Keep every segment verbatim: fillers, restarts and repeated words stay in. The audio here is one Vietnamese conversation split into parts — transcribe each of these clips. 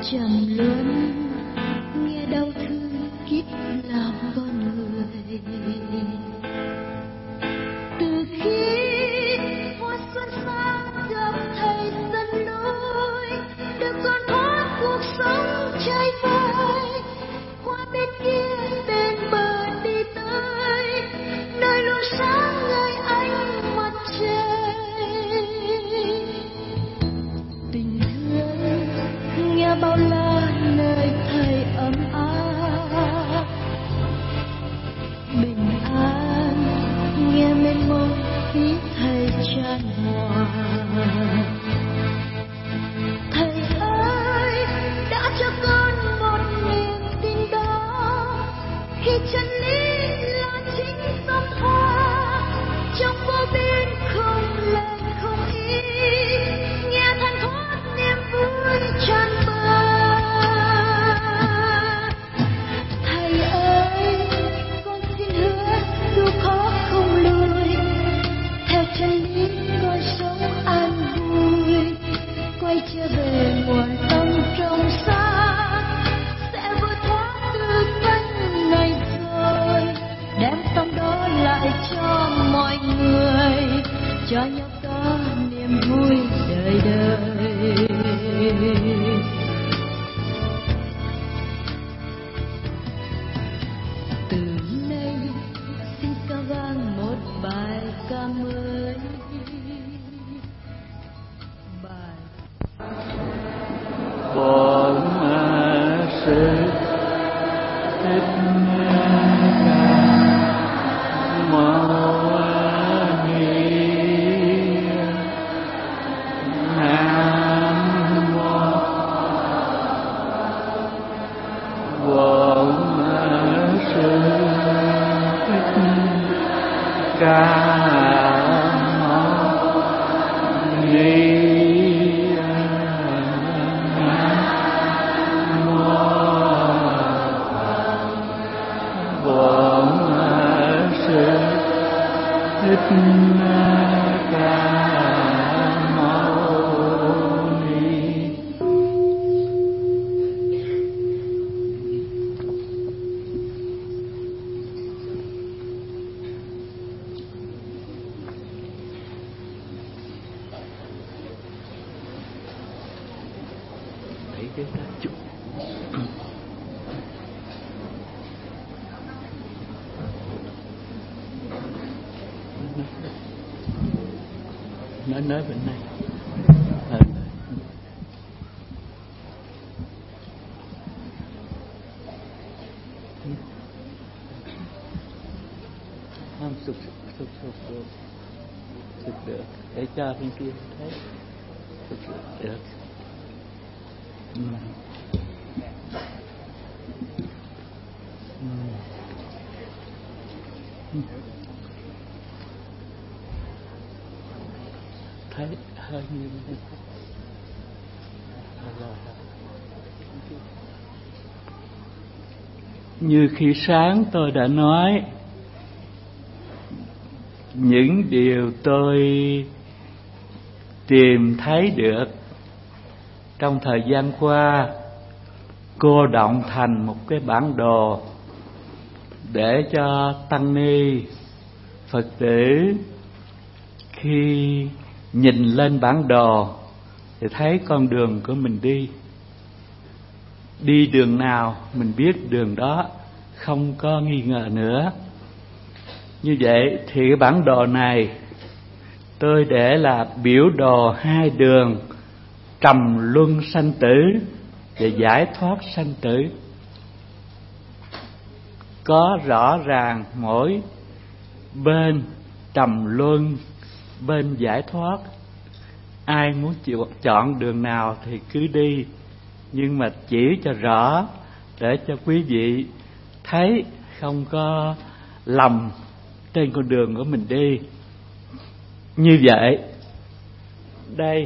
trầm luân, nghe đau thương kiếp làm con người. Từ khi hoa xuân sang gặp thầy sân lối, được con thoát cuộc sống trai phai, qua bên kia bên bờ đi tới nơi luôn sáng ngời ánh mặt trời. Tình thương nghe bao la nơi thầy ấm áp, bình an nghe mênh mông khí thầy chan hòa. Thầy ơi đã cho con một niềm tin đó, khi chân lý là chính tâm hoa, trong vô biên không lời không ý, nghe thanh thoát niềm vui tràn bờ. Thầy ơi con xin hứa dù khó không lùi, theo chân lý con sống an vui, quay trở về nguồn tâm trong sáng, sẽ vượt thoát từ cánh này rồi, đem tâm đó lại cho mọi người, cho nhau có niềm vui đời đời. Từ nay xin ca vang một bài ca mới, bài Bổn Sư Thích Ca Mâu Ni. Nam Mô Bổn Sư Thích Ca Mâu Ni. Thích Ca Mâu Ni. Lấy cái ta chụp. Nói nói bên này. À, không sụp sụp sụp được, sụp được để cho bên kia thấy sụp được. Ừ. Ừ. Ừ. Thấy hơi nhiều này. Như khi sáng tôi đã nói, những điều tôi tìm thấy được trong thời gian qua cô đọng thành một cái bản đồ để cho tăng ni Phật tử khi nhìn lên bản đồ thì thấy con đường của mình đi. Đi đường nào mình biết đường đó, không có nghi ngờ nữa. Như vậy thì cái bản đồ này tôi để là biểu đồ hai đường trầm luân sanh tử và giải thoát sanh tử. Có rõ ràng mỗi bên trầm luân, bên giải thoát. Ai muốn chịu chọn đường nào thì cứ đi, nhưng mà chỉ cho rõ để cho quý vị thấy không có lầm trên con đường của mình đi. Như vậy đây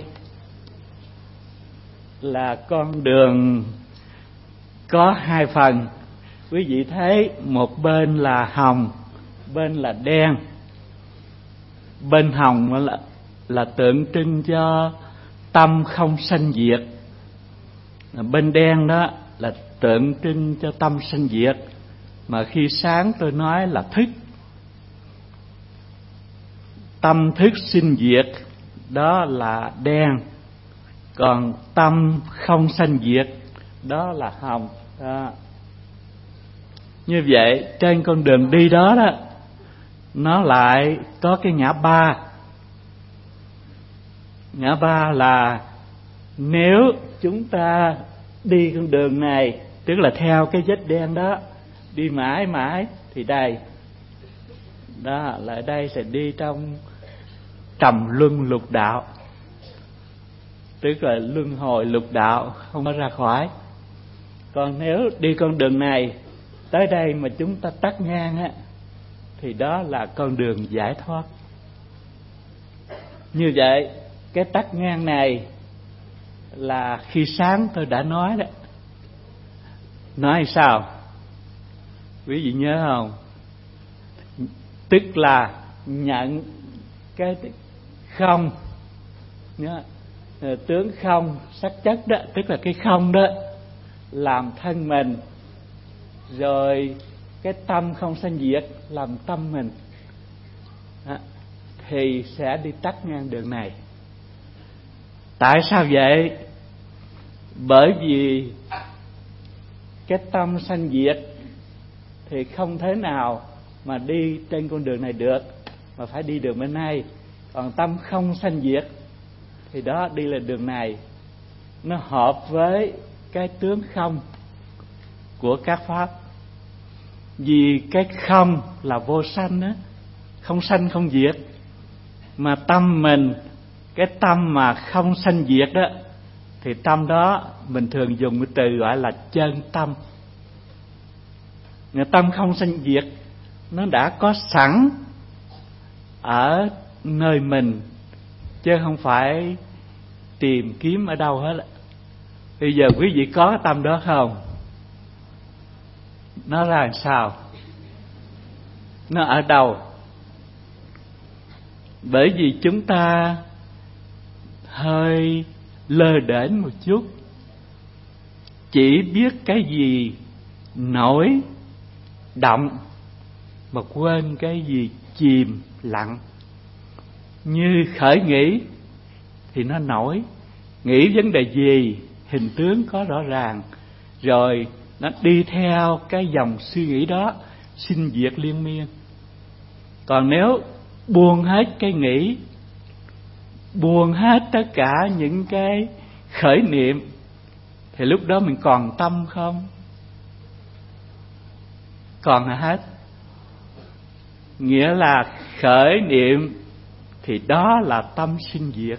là con đường có hai phần. Quý vị thấy một bên là hồng, bên là đen. Bên hồng là, là tượng trưng cho tâm không sanh diệt, Bên đen đó là tượng trưng cho tâm sanh diệt, mà khi sáng tôi nói là thức. Tâm thức sinh diệt đó là đen, còn tâm không sanh diệt đó là hồng đó. Như vậy trên con đường đi đó đó, nó lại có cái ngã ba. Ngã ba là nếu chúng ta đi con đường này, tức là theo cái vết đen đó, đi mãi mãi thì đây đó, lại đây sẽ đi trong trầm luân lục đạo, tức là luân hồi lục đạo, không có ra khỏi. Còn nếu đi con đường này tới đây mà chúng ta tắt ngang á, thì đó là con đường giải thoát. Như vậy cái tắt ngang này là khi sáng tôi đã nói đó. Nói sao? Quý vị nhớ không? Tức là nhận cái không, nhớ, tướng không sắc chất đó, tức là cái không đó làm thân mình, rồi cái tâm không sanh diệt làm tâm mình đó, thì sẽ đi tắt ngang đường này. Tại sao vậy? Bởi vì cái tâm sanh diệt thì không thể nào mà đi trên con đường này được, mà phải đi đường bên này. Còn tâm không sanh diệt thì đó đi là đường này. Nó hợp với cái tướng không của các pháp. Vì cái không là vô sanh đó, không sanh không diệt. Mà tâm mình, cái tâm mà không sanh diệt đó, thì tâm đó mình thường dùng cái từ gọi là chân tâm. Người tâm không sanh diệt nó đã có sẵn ở nơi mình, chứ không phải tìm kiếm ở đâu hết. Bây giờ quý vị có cái tâm đó không? Nó ra làm sao? Nó ở đâu? Bởi vì chúng ta hơi lơ đễnh một chút, chỉ biết cái gì nổi động mà quên cái gì chìm lặng. Như khởi nghĩ thì nó nổi, nghĩ vấn đề gì, hình tướng có rõ ràng, rồi nó đi theo cái dòng suy nghĩ đó, sinh diệt liên miên. Còn nếu buông hết cái nghĩ, buông hết tất cả những cái khởi niệm, thì lúc đó mình còn tâm không? Còn hết. Nghĩa là khởi niệm thì đó là tâm sinh diệt.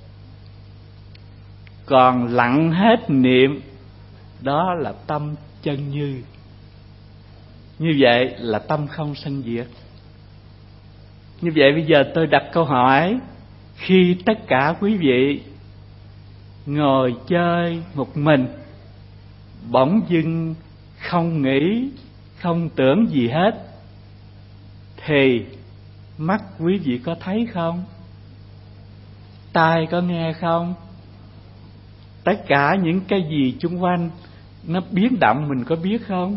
Còn lặng hết niệm, đó là tâm chân như. Như vậy là tâm không sanh diệt. Như vậy bây giờ tôi đặt câu hỏi, khi tất cả quý vị ngồi chơi một mình, bỗng dưng không nghĩ, không tưởng gì hết, thì mắt quý vị có thấy không? Tai có nghe không? Tất cả những cái gì xung quanh nó biến động mình có biết không?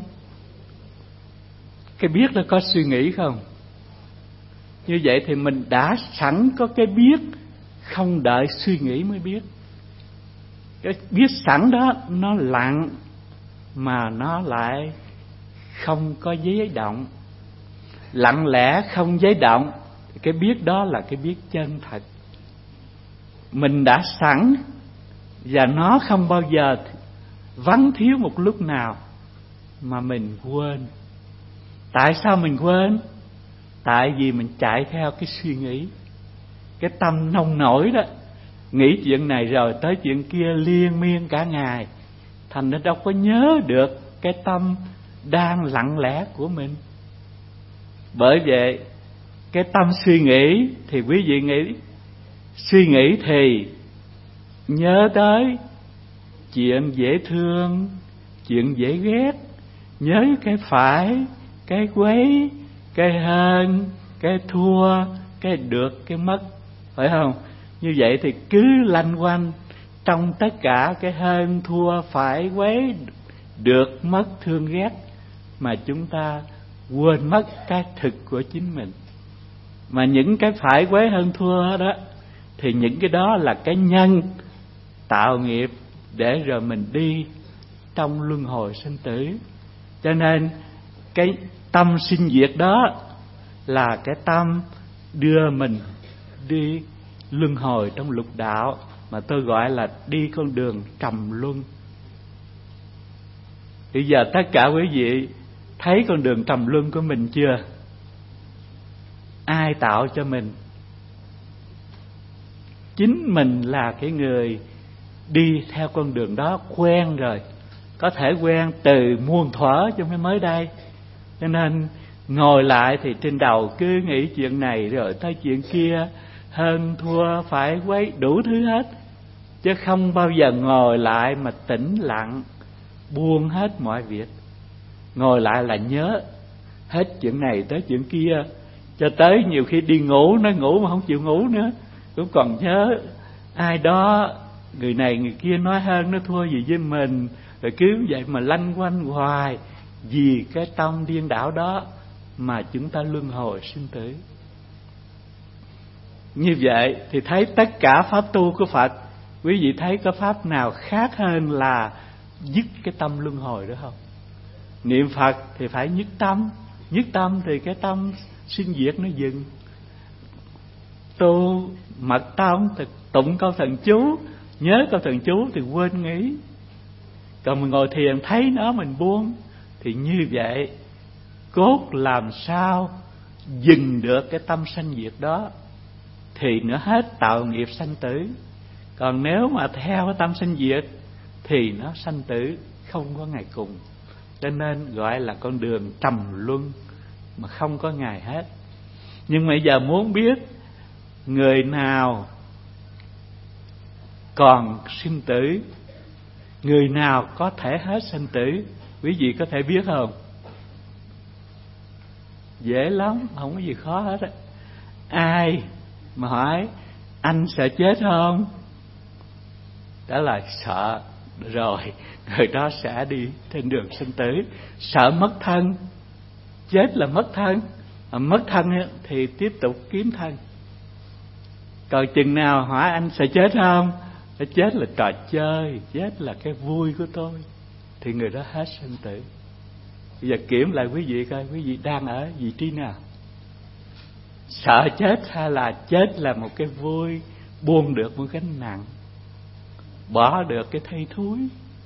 Cái biết nó có suy nghĩ không? Như vậy thì mình đã sẵn có cái biết, không đợi suy nghĩ mới biết. Cái biết sẵn đó nó lặng, mà nó lại không có giấy động. Lặng lẽ không giấy động, cái biết đó là cái biết chân thật. Mình đã sẵn, và nó không bao giờ vắng thiếu một lúc nào mà mình quên. Tại sao mình quên? Tại vì mình chạy theo cái suy nghĩ, cái tâm nông nổi đó, nghĩ chuyện này rồi tới chuyện kia liên miên cả ngày, thành nó đâu có nhớ được cái tâm đang lặng lẽ của mình. Bởi vậy cái tâm suy nghĩ thì quý vị nghĩ, suy nghĩ thì nhớ tới chuyện dễ thương, chuyện dễ ghét, nhớ cái phải, cái quấy, cái hơn, cái thua, cái được, cái mất, phải không? Như vậy thì cứ lanh quanh trong tất cả cái hơn thua phải quấy, được mất thương ghét, mà chúng ta quên mất cái thực của chính mình. Mà những cái phải quấy hơn thua đó thì những cái đó là cái nhân tạo nghiệp để rồi mình đi trong luân hồi sinh tử. Cho nên cái tâm sinh diệt đó là cái tâm đưa mình đi luân hồi trong lục đạo, mà tôi gọi là đi con đường trầm luân. Bây giờ tất cả quý vị thấy con đường trầm luân của mình chưa? Ai tạo cho mình? Chính mình là cái người đi theo con đường đó quen rồi. Có thể quen từ muôn thuở chứ không mới đây. Cho nên ngồi lại thì trên đầu cứ nghĩ chuyện này rồi tới chuyện kia, hơn thua phải quấy đủ thứ hết, chứ không bao giờ ngồi lại mà tĩnh lặng, buông hết mọi việc. Ngồi lại là nhớ hết chuyện này tới chuyện kia, cho tới nhiều khi đi ngủ, nói ngủ mà không chịu ngủ nữa, cũng còn nhớ ai đó, người này người kia nói hơn nó thua gì với mình, rồi cứ vậy mà lanh quanh hoài. Vì cái tâm điên đảo đó mà chúng ta luân hồi sinh tử. Như vậy thì thấy tất cả pháp tu của Phật, quý vị thấy có pháp nào khác hơn là dứt cái tâm luân hồi đó không? Niệm Phật thì phải nhất tâm, nhất tâm thì cái tâm sinh diệt nó dừng. Tu mật tông thì tụng câu thần chú, nhớ câu thần chú thì quên nghĩ. Còn mình ngồi thiền thấy nó mình buông, thì như vậy cốt làm sao dừng được cái tâm sanh diệt đó thì nó hết tạo nghiệp sanh tử. Còn nếu mà theo cái tâm sanh diệt thì nó sanh tử không có ngày cùng. Cho nên gọi là con đường trầm luân mà không có ngày hết. Nhưng mà bây giờ muốn biết người nào còn sinh tử, người nào có thể hết sanh tử, quý vị có thể biết không? Dễ lắm, không có gì khó hết á. Ai mà hỏi anh sợ chết không? Đó là sợ rồi, người đó sẽ đi trên đường sinh tử. Sợ mất thân, chết là mất thân, mà mất thân thì tiếp tục kiếm thân. Còn chừng nào hỏi anh sợ chết không? Chết là trò chơi, chết là cái vui của tôi, thì người đó hết sinh tử. Bây giờ kiểm lại quý vị coi, quý vị đang ở vị trí nào? Sợ chết hay là chết là một cái vui, buông được một gánh nặng, bỏ được cái thây thúi?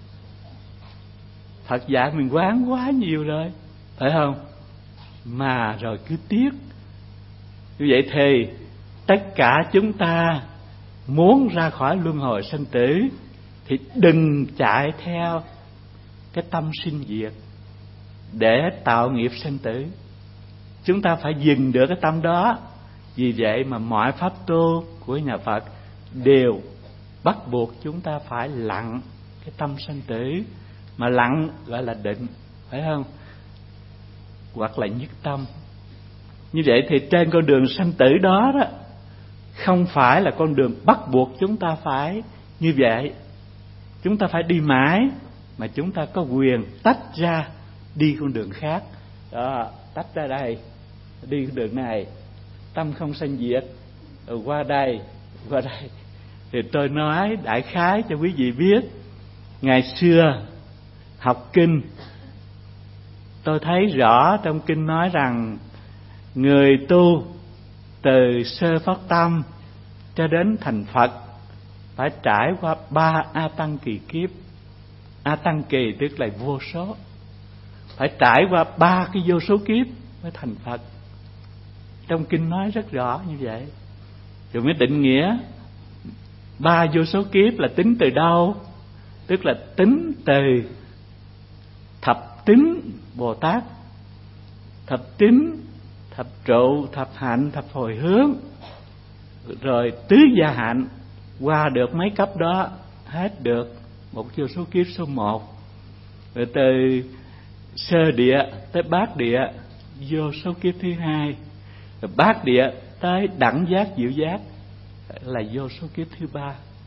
Phật dạy mình quán quá nhiều rồi, phải không? Mà rồi cứ tiếc. Như vậy thì tất cả chúng ta muốn ra khỏi luân hồi sanh tử thì đừng chạy theo cái tâm sinh diệt để tạo nghiệp sanh tử. Chúng ta phải dừng được cái tâm đó. Vì vậy mà mọi pháp tu của nhà Phật đều bắt buộc chúng ta phải lặng cái tâm sanh tử. Mà lặng gọi là định, phải không? Hoặc là nhất tâm. Như vậy thì trên con đường sanh tử đó đó, không phải là con đường bắt buộc chúng ta phải như vậy. Chúng ta phải đi mãi, mà chúng ta có quyền tách ra đi con đường khác. Đó, tách ra đây, đi con đường này, tâm không sanh diệt, rồi qua đây, qua đây. Thì tôi nói đại khái cho quý vị biết. Ngày xưa học kinh, tôi thấy rõ trong kinh nói rằng người tu từ sơ phát tâm cho đến thành Phật phải trải qua ba a tăng kỳ kiếp. A tăng kỳ tức là vô số, phải trải qua ba cái vô số kiếp mới thành Phật. Trong kinh nói rất rõ như vậy. Rồi mới định nghĩa ba vô số kiếp là tính từ đâu? Tức là tính từ thập tín Bồ Tát, thập tín, thập trụ, thập hạnh, thập hồi hướng, rồi tứ gia hạnh. Qua được mấy cấp đó, hết được một vô số kiếp số một. Rồi từ sơ địa tới bát địa, vô số kiếp thứ hai. Rồi bát địa tới đẳng giác diệu giác là vô số kiếp thứ ba.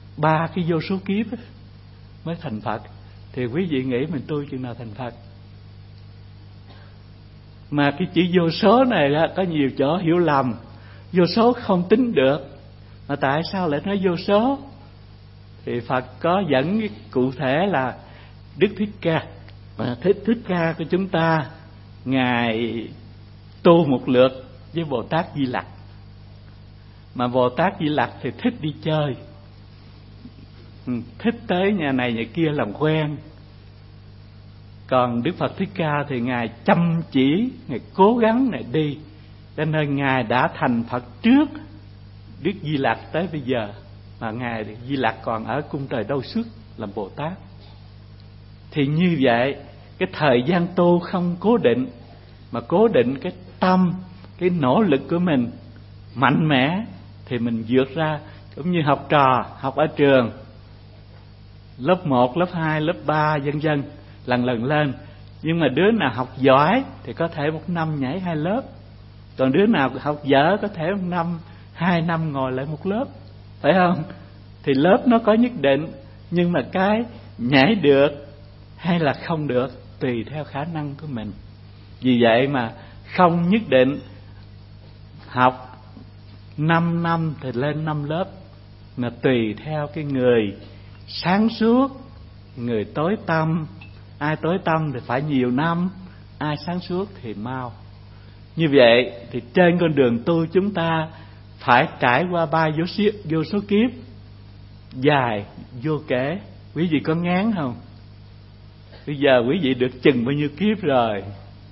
ba cái vô số kiếp mới thành Phật, thì quý vị nghĩ mình tu chừng nào thành Phật? Mà cái chữ vô số này đó, có nhiều chỗ hiểu lầm. Vô số không tính được, mà tại sao lại nói vô số? Thì Phật có dẫn cụ thể là Đức Thích Ca. Mà Thích Thích Ca của chúng ta, Ngài tu một lượt với Bồ Tát Di Lặc. Mà Bồ Tát Di Lặc thì thích đi chơi, thích tới nhà này nhà kia làm quen. Còn Đức Phật Thích Ca thì Ngài chăm chỉ, Ngài cố gắng Ngài đi, cho nên Ngài đã thành Phật trước Đức Di Lặc tới bây giờ. Mà Ngài Di Lặc còn ở cung trời Đâu Xuất làm Bồ Tát. Thì như vậy, cái thời gian tu không cố định, mà cố định cái tâm, cái nỗ lực của mình mạnh mẽ, thì mình vượt ra. Cũng như học trò học ở trường, lớp một, lớp hai, lớp ba vân vân, lần lần lên. Nhưng mà đứa nào học giỏi thì có thể một năm nhảy hai lớp, còn đứa nào học dở có thể một năm, hai năm ngồi lại một lớp, phải không? Thì lớp nó có nhất định, nhưng mà cái nhảy được hay là không được tùy theo khả năng của mình. Vì vậy mà không nhất định học năm năm thì lên năm lớp, mà tùy theo cái người sáng suốt, người tối tâm. Ai tối tâm thì phải nhiều năm, ai sáng suốt thì mau. Như vậy thì trên con đường tu chúng ta phải trải qua ba vô số, vô số kiếp dài vô kể. Quý vị có ngán không? Bây giờ quý vị được chừng bao nhiêu kiếp rồi?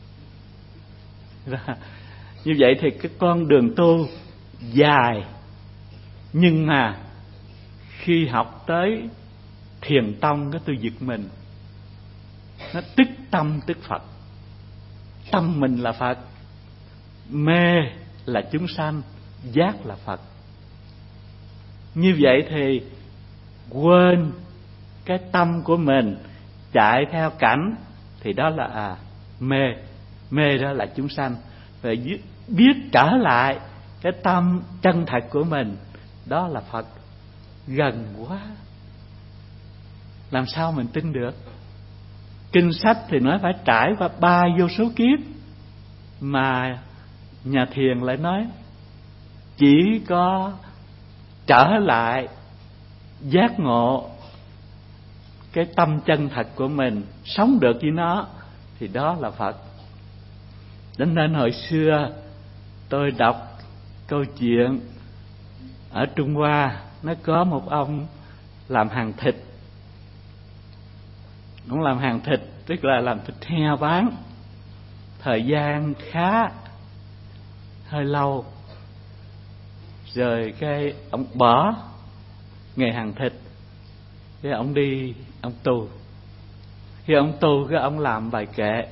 Như vậy thì cái con đường tu dài, nhưng mà khi học tới thiền tông cái tôi giật mình. Nó tức tâm tức Phật. Tâm mình là Phật, mê là chúng sanh, giác là Phật. Như vậy thì quên cái tâm của mình chạy theo cảnh, thì đó là à, mê. Mê đó là chúng sanh. Rồi biết trở lại cái tâm chân thật của mình, đó là Phật. Gần quá, làm sao mình tin được? Kinh sách thì nói phải trải qua ba vô số kiếp, mà nhà thiền lại nói chỉ có trở lại giác ngộ cái tâm chân thật của mình, sống được với nó, thì đó là Phật. Cho nên hồi xưa tôi đọc câu chuyện ở Trung Hoa, nó có một ông làm hàng thịt. Ông làm hàng thịt, tức là làm thịt heo bán. Thời gian khá hơi lâu, rồi cái ông bỏ nghề hàng thịt, cái ông đi ông tu. Khi ông tu, cái ông làm bài kệ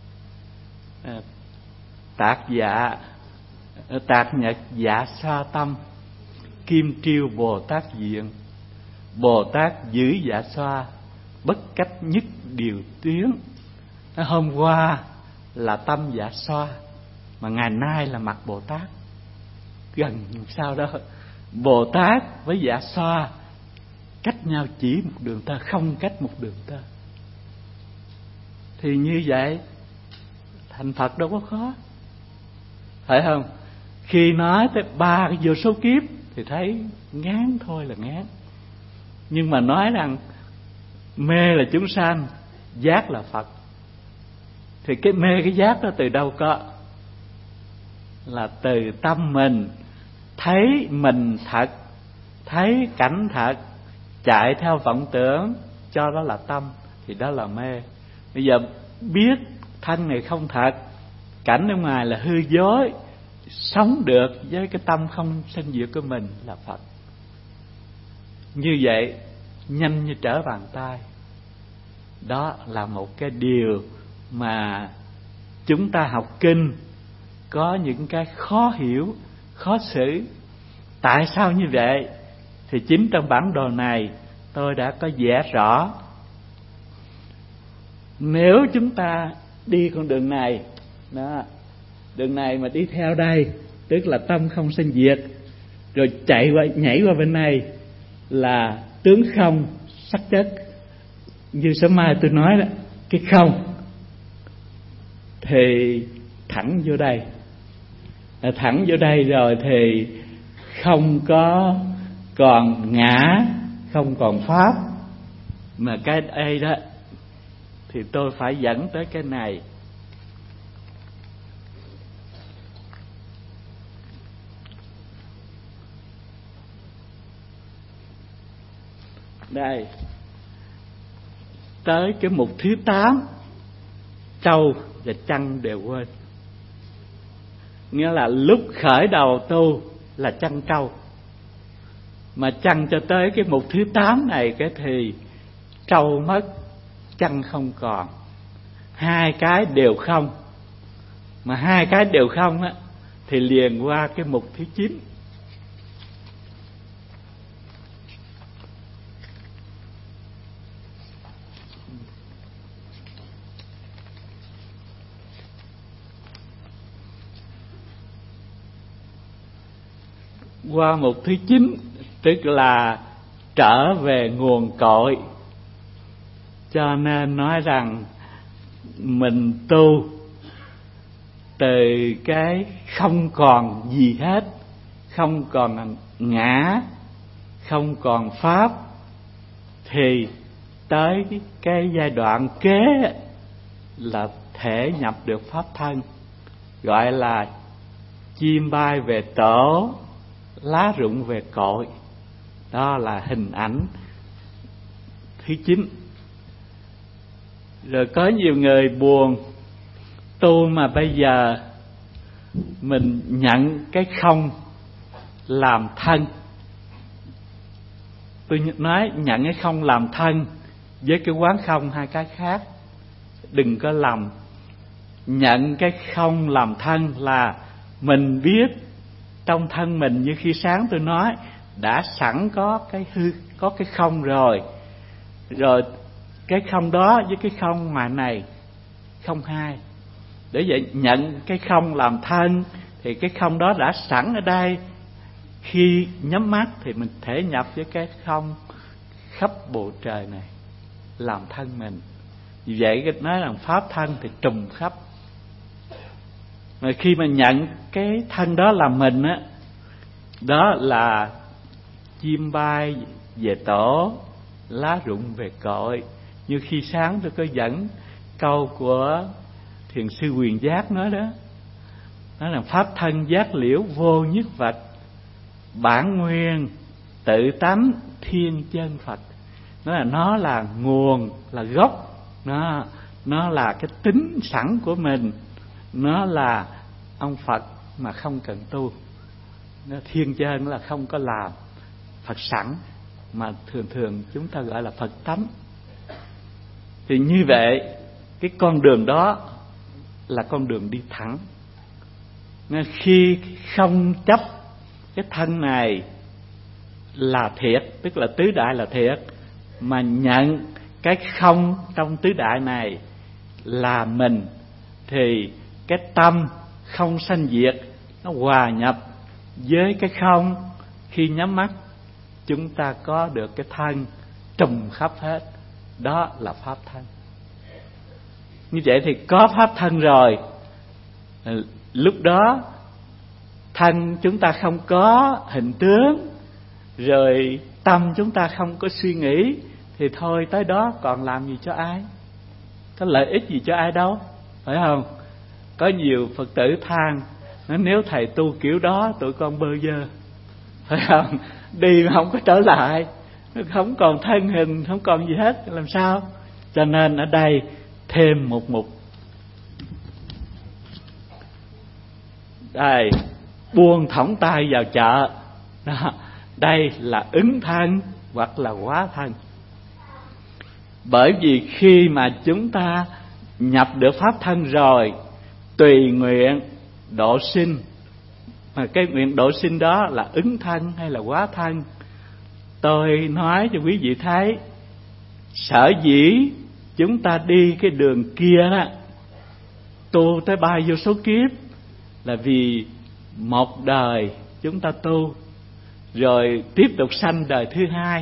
Tạc dạ Tạc nhật dạ sa tâm, kim triêu Bồ Tát diện, Bồ Tát giữ dạ xoa, bất cách nhất điều tuyến. Hôm qua là tâm dạ xoa, mà ngày nay là mặt Bồ Tát. Gần sao đó, Bồ Tát với dạ xoa cách nhau chỉ một đường tơ, không cách một đường tơ. Thì như vậy thành Phật đâu có khó, phải không? Khi nói tới ba cái vô số kiếp thì thấy ngán thôi là ngán. Nhưng mà nói rằng mê là chúng sanh, giác là Phật, thì cái mê cái giác đó từ đâu có? Là từ tâm mình thấy mình thật, thấy cảnh thật, chạy theo vọng tưởng, cho đó là tâm, thì đó là mê. Bây giờ biết thân này không thật, cảnh ở ngoài là hư dối, sống được với cái tâm không sanh diệt của mình là Phật. Như vậy nhanh như trở bàn tay. Đó là một cái điều mà chúng ta học kinh có những cái khó hiểu, khó xử. Tại sao như vậy? Thì chính trong bản đồ này tôi đã có vẽ rõ. Nếu chúng ta đi con đường này đó, đường này mà đi theo đây, tức là tâm không sanh diệt, rồi chạy qua, nhảy qua bên này là tướng không sắc chất. Như sớm mai tôi nói đó, cái không thì thẳng vô đây, thẳng vô đây rồi thì không có còn ngã, không còn pháp, mà cái đây đó thì tôi phải dẫn tới cái này. Đây, tới cái mục thứ tám, trâu và chăn đều quên. Nghĩa là lúc khởi đầu tu là chăn trâu, mà chăn cho tới cái mục thứ tám này cái thì trâu mất, chăn không còn. Hai cái đều không, mà hai cái đều không á thì liền qua cái mục thứ chín. Qua mục thứ chín tức là trở về nguồn cội. Cho nên nói rằng mình tu từ cái không còn gì hết, không còn ngã, không còn pháp, thì tới cái giai đoạn kế là thể nhập được pháp thân, gọi là chim bay về tổ, lá rụng về cội. Đó là hình ảnh thứ chín. Rồi có nhiều người buồn tu mà bây giờ mình nhận cái không làm thân. Tôi nói nhận cái không làm thân với cái quán không hai cái khác, đừng có lầm. Nhận cái không làm thân là mình biết trong thân mình, như khi sáng tôi nói, đã sẵn có cái hư, có cái không rồi. Rồi cái không đó với cái không ngoài này không hai. Để vậy nhận cái không làm thân thì cái không đó đã sẵn ở đây. Khi nhắm mắt thì mình thể nhập với cái không khắp bầu trời này làm thân mình. Vì vậy cái nói rằng pháp thân thì trùm khắp. Mà khi mà nhận cái thân đó là mình á, đó là chim bay về tổ, lá rụng về cội. Như khi sáng tôi có dẫn câu của Thiền sư Quyền Giác nói đó, nói là pháp thân giác liễu vô nhất vật, bản nguyên tự tánh thiên chân Phật. Nói là nó là nguồn, là gốc, nó nó là cái tính sẵn của mình, nó là ông Phật mà không cần tu. Nó thiên chân là không có làm, Phật sẵn mà thường thường chúng ta gọi là Phật tánh. Thì như vậy cái con đường đó là con đường đi thẳng. Nên khi không chấp cái thân này là thiệt, tức là tứ đại là thiệt, mà nhận cái không trong tứ đại này là mình, thì cái tâm không sanh diệt nó hòa nhập với cái không. Khi nhắm mắt chúng ta có được cái thân trùm khắp hết. Đó là pháp thân. Như vậy thì có pháp thân rồi, lúc đó thân chúng ta không có hình tướng, rồi tâm chúng ta không có suy nghĩ, thì thôi tới đó còn làm gì cho ai, có lợi ích gì cho ai đâu, phải không? Có nhiều Phật tử than, nếu thầy tu kiểu đó tụi con bơ vơ, phải không? Đi mà không có trở lại, không còn thân hình, không còn gì hết, làm sao? Cho nên ở đây thêm một mục. Đây, buông thõng tay vào chợ. Đó, đây là ứng thân hoặc là hóa thân. Bởi vì khi mà chúng ta nhập được pháp thân rồi, tùy nguyện độ sinh. Mà cái nguyện độ sinh đó là ứng thân hay là hóa thân. Tôi nói cho quý vị thấy, sở dĩ chúng ta đi cái đường kia đó, tu tới bao vô số kiếp, là vì một đời chúng ta tu, rồi tiếp tục sanh đời thứ hai,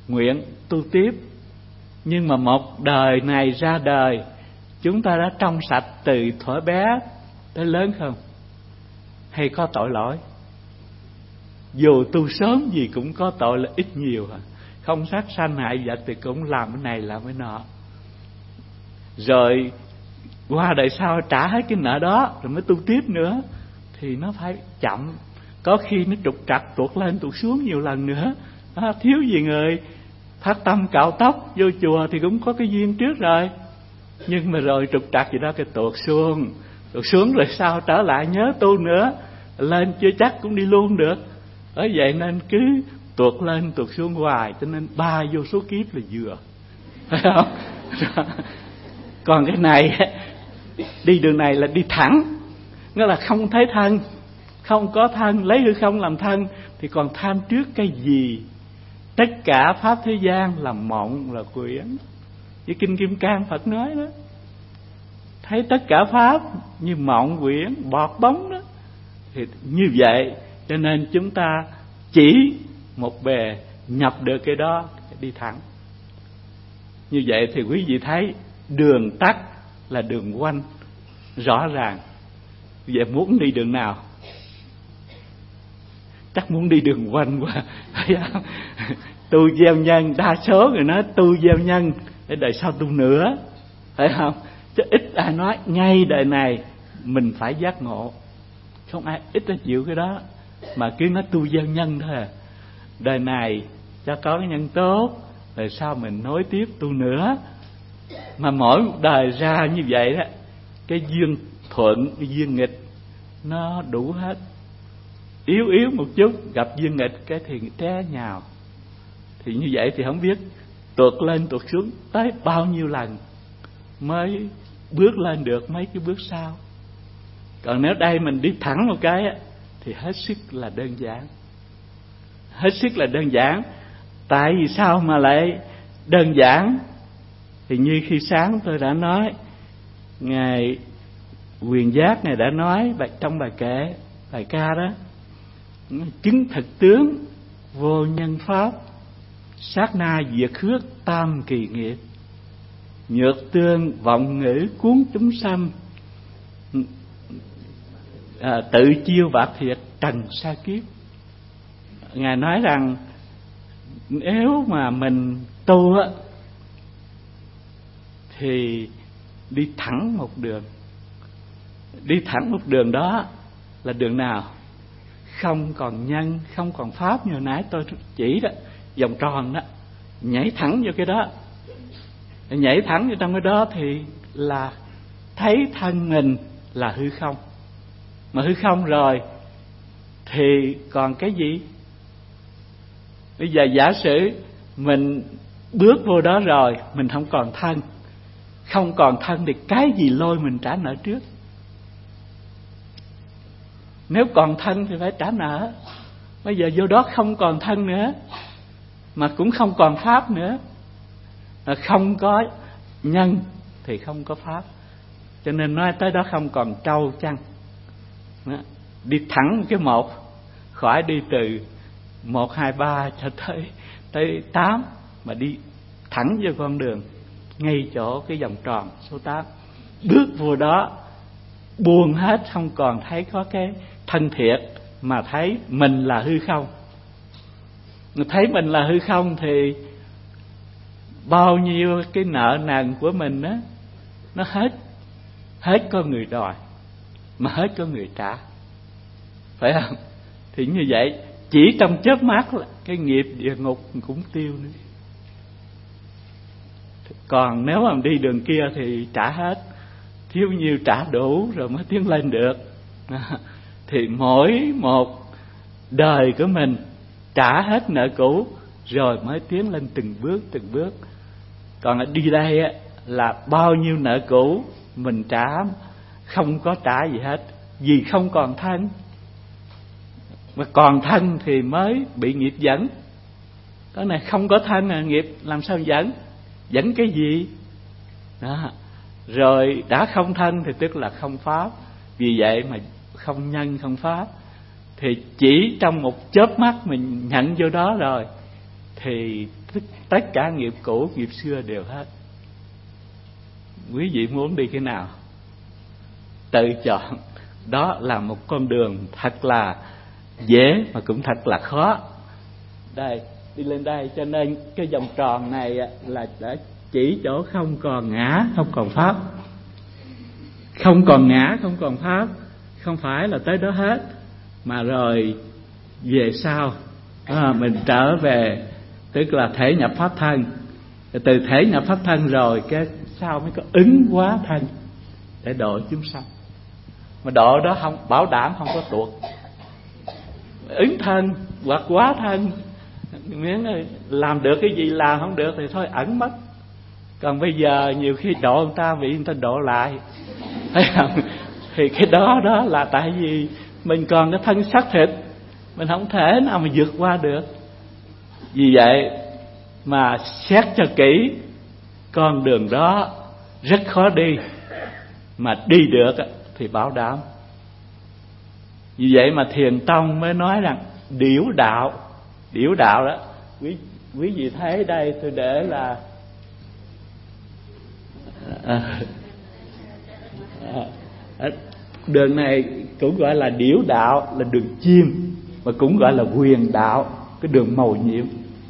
nguyện tu tiếp. Nhưng mà một đời này ra đời, chúng ta đã trong sạch từ thuở bé tới lớn không? Hay có tội lỗi? Dù tu sớm gì cũng có tội là ít nhiều à. Không sát sanh hại vật thì cũng làm cái này làm cái nọ. Rồi qua đời sau trả hết cái nợ đó rồi mới tu tiếp nữa, thì nó phải chậm. Có khi nó trục trặc tuột lên tuột xuống nhiều lần nữa. À, thiếu gì người phát tâm cạo tóc vô chùa thì cũng có cái duyên trước rồi. Nhưng mà rồi trục trặc gì đó cái tuột xuống, tuột xuống rồi sao trở lại nhớ tu nữa, lên chưa chắc cũng đi luôn được. Ở vậy nên cứ tuột lên tuột xuống hoài, cho nên ba vô số kiếp là vừa, phải không? Còn cái này đi đường này là đi thẳng, nghĩa là không thấy thân, không có thân, lấy hư không làm thân thì còn tham trước cái gì? Tất cả pháp thế gian là mộng, là quyển. Với Kinh Kim Cang Phật nói đó, thấy tất cả pháp như mộng quyển, bọt bóng đó. Thì như vậy cho nên chúng ta chỉ một bề nhập được cái đó, đi thẳng. Như vậy thì quý vị thấy đường tắt là đường quanh rõ ràng. Vậy muốn đi đường nào? Chắc muốn đi đường quanh quá. Tu gieo nhân, đa số người nói tu gieo nhân để đời sau tu nữa, phải không? Chứ ít ai nói ngay đời này mình phải giác ngộ. Không ai ít ai chịu cái đó, mà cứ nói tu gieo nhân thôi à. Đời này cho có cái nhân tốt, rồi sau mình nối tiếp tu nữa. Mà mỗi một đời ra như vậy đó, cái duyên thuận, cái duyên nghịch nó đủ hết. Yếu yếu một chút gặp duyên nghịch cái thì té nhào. Thì như vậy thì không biết tuột lên tuột xuống tới bao nhiêu lần mới bước lên được mấy cái bước sau. Còn nếu đây mình đi thẳng một cái thì hết sức là đơn giản. Hết sức là đơn giản. Tại vì sao mà lại đơn giản? Thì như khi sáng tôi đã nói, Ngài Quyền Giác Ngài đã nói trong bài kệ, bài ca đó, chứng thực tướng vô nhân pháp, sát na diệt khước tam kỳ nghiệp, nhược tương vọng ngữ cuốn chúng sanh, à, tự chiêu bạc thiệt trần sa kiếp. Ngài nói rằng nếu mà mình tu á thì đi thẳng một đường. Đi thẳng một đường đó là đường nào? Không còn nhân, không còn pháp như hồi nãy tôi chỉ đó, vòng tròn đó, nhảy thẳng vô cái đó. Nhảy thẳng vô trong cái đó thì là thấy thân mình là hư không. Mà hư không rồi thì còn cái gì? Bây giờ giả sử mình bước vô đó rồi, mình không còn thân. Không còn thân thì cái gì lôi mình trả nợ trước? Nếu còn thân thì phải trả nợ. Bây giờ vô đó không còn thân nữa, mà cũng không còn pháp nữa, không có nhân thì không có pháp. Cho nên nói tới đó không còn trâu chăng. Đó. Đi thẳng cái một, khỏi đi từ một, hai, ba cho tới tới tám, mà đi thẳng vô con đường ngay chỗ cái vòng tròn số tám. Bước vô đó buông hết, không còn thấy có cái thân thiệt, mà thấy mình là hư không. Thấy mình là hư không thì bao nhiêu cái nợ nần của mình á, nó hết. Hết có người đòi, mà hết có người trả, phải không? Thì như vậy chỉ trong chớp mắt là cái nghiệp địa ngục cũng tiêu nữa. Còn nếu mà đi đường kia thì trả hết, thiếu nhiêu trả đủ rồi mới tiến lên được. Thì mỗi một đời của mình trả hết nợ cũ rồi mới tiến lên từng bước từng bước. Còn đi đây á, là bao nhiêu nợ cũ mình trả không có trả gì hết, vì không còn thân. Mà còn thân thì mới bị nghiệp dẫn. Cái này không có thân là nghiệp làm sao dẫn? Dẫn cái gì? Đó. Rồi đã không thân thì tức là không pháp. Vì vậy mà không nhân không pháp. Thì chỉ trong một chớp mắt mình nhận vô đó rồi thì tất cả nghiệp cũ nghiệp xưa đều hết. Quý vị muốn đi cái nào tự chọn. Đó là một con đường thật là dễ mà cũng thật là khó. Đây, đi lên đây. Cho nên cái vòng tròn này là đã chỉ chỗ không còn ngã, không còn pháp. Không còn ngã, không còn pháp. Không phải là tới đó hết, mà rồi về sau à, mình trở về, tức là thể nhập pháp thân. Từ thể nhập pháp thân rồi cái sau mới có ứng hóa thân để độ chúng sanh. Mà độ đó không bảo đảm không có tuột. Ứng thân hoặc hóa thân, miễn làm được cái gì làm, không được thì thôi ẩn mất. Còn bây giờ nhiều khi độ người ta bị người ta độ lại, thấy không? Thì cái đó đó là tại vì mình còn cái thân xác thịt, mình không thể nào mà vượt qua được. Vì vậy mà xét cho kỹ, con đường đó rất khó đi, mà đi được thì bảo đảm. Vì vậy mà Thiền Tông mới nói rằng điểu đạo. Điểu đạo đó, quý, quý vị thấy đây tôi để là à, à, đường này cũng gọi là điểu đạo, là đường chim, mà cũng gọi là quyền đạo, cái đường mầu nhiệm.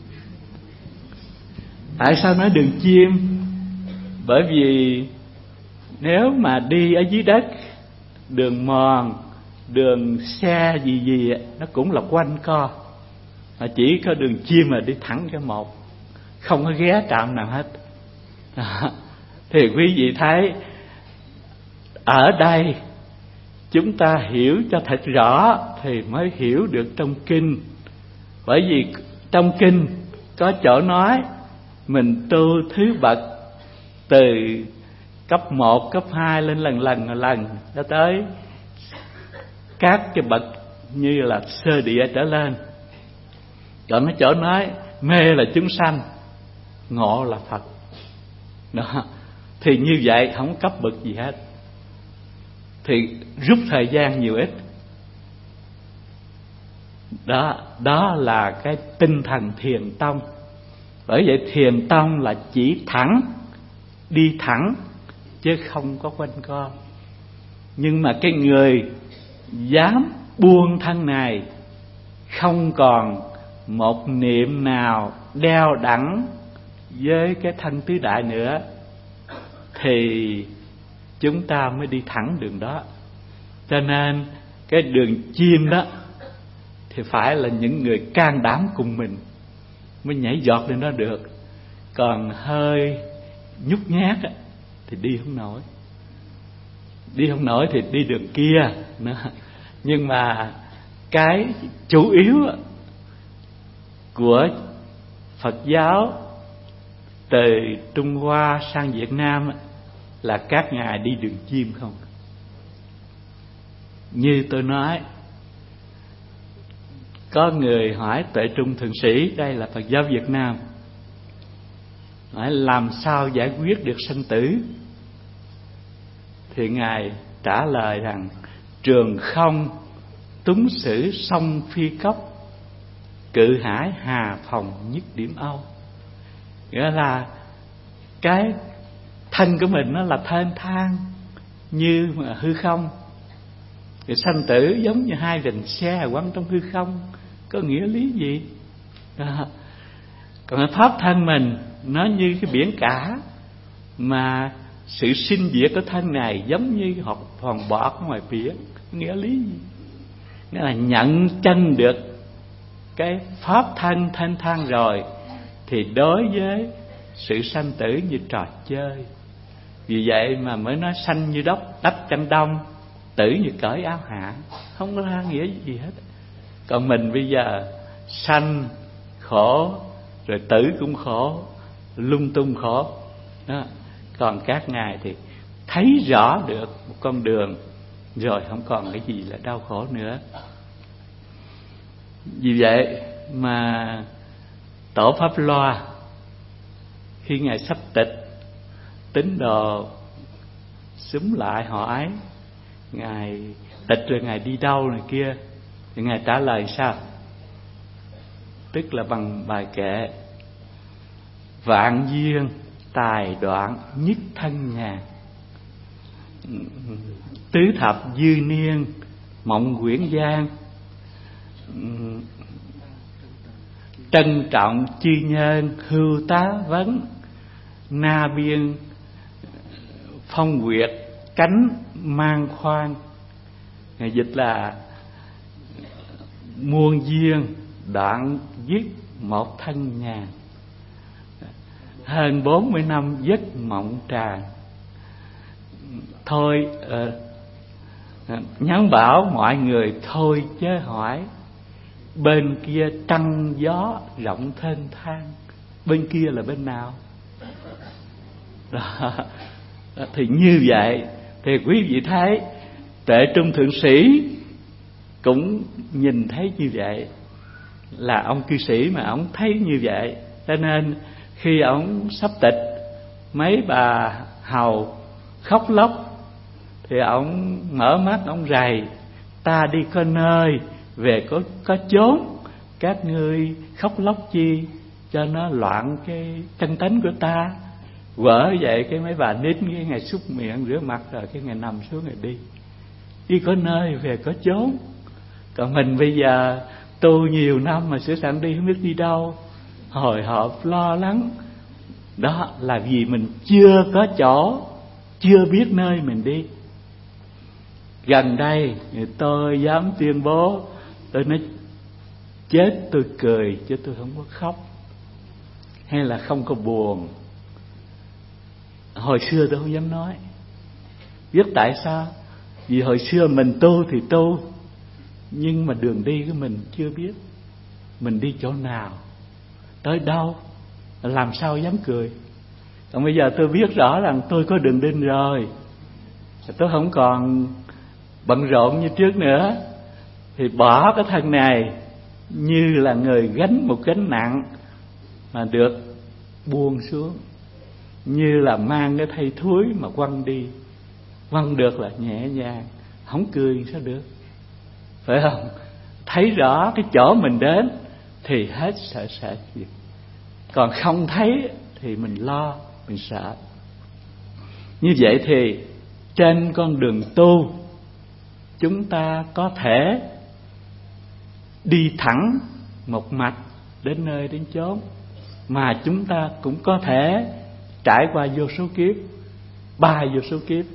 Tại sao nói đường chim? Bởi vì nếu mà đi ở dưới đất, đường mòn, đường xe gì gì nó cũng là quanh co, mà chỉ có đường chim là đi thẳng cái một, không có ghé trạm nào hết. Đó. Thì quý vị thấy ở đây chúng ta hiểu cho thật rõ thì mới hiểu được trong kinh. Bởi vì trong kinh có chỗ nói mình tu thứ bậc từ cấp một, cấp hai lên lần lần lần cho tới các cái bậc như là sơ địa trở lên. Còn cái chỗ nói mê là chúng sanh, ngộ là Phật. Đó. Thì như vậy không cấp bậc gì hết, thì rút thời gian nhiều ít. Đó, đó là cái tinh thần Thiền Tông. Bởi vậy Thiền Tông là chỉ thẳng, đi thẳng chứ không có quanh co. Nhưng mà cái người dám buông thân này, không còn một niệm nào đeo đẳng với cái thân tứ đại nữa, thì chúng ta mới đi thẳng đường đó. Cho nên cái đường chim đó thì phải là những người can đảm cùng mình mới nhảy giọt lên đó được. Còn hơi nhút nhát thì đi không nổi. Đi không nổi thì đi đường kia nữa. Nhưng mà cái chủ yếu của Phật giáo từ Trung Hoa sang Việt Nam là các ngài đi đường chim không. Như tôi nói, có người hỏi Tuệ Trung Thượng Sĩ, đây là Phật giáo Việt Nam, hỏi làm sao giải quyết được sanh tử, thì ngài trả lời rằng trường không túng sử sông phi cốc, cự hải hà phòng nhất điểm âu. Nghĩa là cái thân của mình nó là thênh thang như mà hư không, thì sanh tử giống như hai vành xe quăng trong hư không, có nghĩa lý gì đó. Còn pháp thân mình nó như cái biển cả, mà sự sinh diệt của thân này giống như hột hòn bọt ngoài biển, nghĩa lý gì? Nghĩa là nhận chân được cái pháp thân thanh thang rồi thì đối với sự sanh tử như trò chơi. Vì vậy mà mới nói sanh như đốc đắp chăn đông, tử như cởi áo hạ, không có ra nghĩa gì hết. Còn mình bây giờ sanh khổ, rồi tử cũng khổ, lung tung khổ đó. Còn các ngài thì thấy rõ được một con đường, rồi không còn cái gì là đau khổ nữa. Vì vậy mà Tổ Pháp Loa khi ngài sắp tịch, tín đồ xúm lại hỏi ngài tịch rồi ngài đi đâu này kia, thì ngài trả lời sao? Tức là bằng bài kệ: vạn duyên tài đoạn nhất thân nhàn. Tứ thập dư niên mộng quyển giang, trân trọng chư nhân hưu tá vấn. Na biên phong quyệt cánh mang khoan. Dịch là muôn duyên đoạn dứt một thân nhàn. Hơn bốn mươi năm giấc mộng tràn. Thôi uh, nhắn bảo mọi người thôi chớ hỏi, bên kia trăng gió rộng thênh thang. Bên kia là bên nào? Đó. Thì như vậy thì quý vị thấy Tuệ Trung Thượng Sĩ cũng nhìn thấy như vậy. Là ông cư sĩ mà ông thấy như vậy, cho nên khi ông sắp tịch, mấy bà hầu khóc lóc thì ông mở mắt ông rầy: ta đi có nơi, về có có chốn, các ngươi khóc lóc chi cho nó loạn cái căn tánh của ta. Quở vậy cái mấy bà nít cái ngày xúc miệng rửa mặt rồi cái ngày nằm xuống ngày đi. Đi có nơi về có chốn. Còn mình bây giờ tu nhiều năm mà sửa soạn đi không biết đi đâu, hồi hộp lo lắng. Đó là vì mình chưa có chỗ, chưa biết nơi mình đi. Gần đây tôi dám tuyên bố, tôi nói chết tôi cười chứ tôi không có khóc hay là không có buồn. Hồi xưa tôi không dám nói. Biết tại sao? Vì hồi xưa mình tu thì tu, nhưng mà đường đi của mình chưa biết. Mình đi chỗ nào, tới đâu, làm sao dám cười. Còn bây giờ tôi biết rõ rằng tôi có đường đi rồi, tôi không còn bận rộn như trước nữa, thì bỏ cái thân này như là người gánh một gánh nặng mà được buông xuống, như là mang cái thây thúi mà quăng đi. Quăng được là nhẹ nhàng, không cười sao được, phải không? Thấy rõ cái chỗ mình đến thì hết sợ sợ chuyện. Còn không thấy thì mình lo, mình sợ. Như vậy thì trên con đường tu, chúng ta có thể đi thẳng một mạch đến nơi đến chốn, mà chúng ta cũng có thể trải qua vô số kiếp, ba vô số kiếp,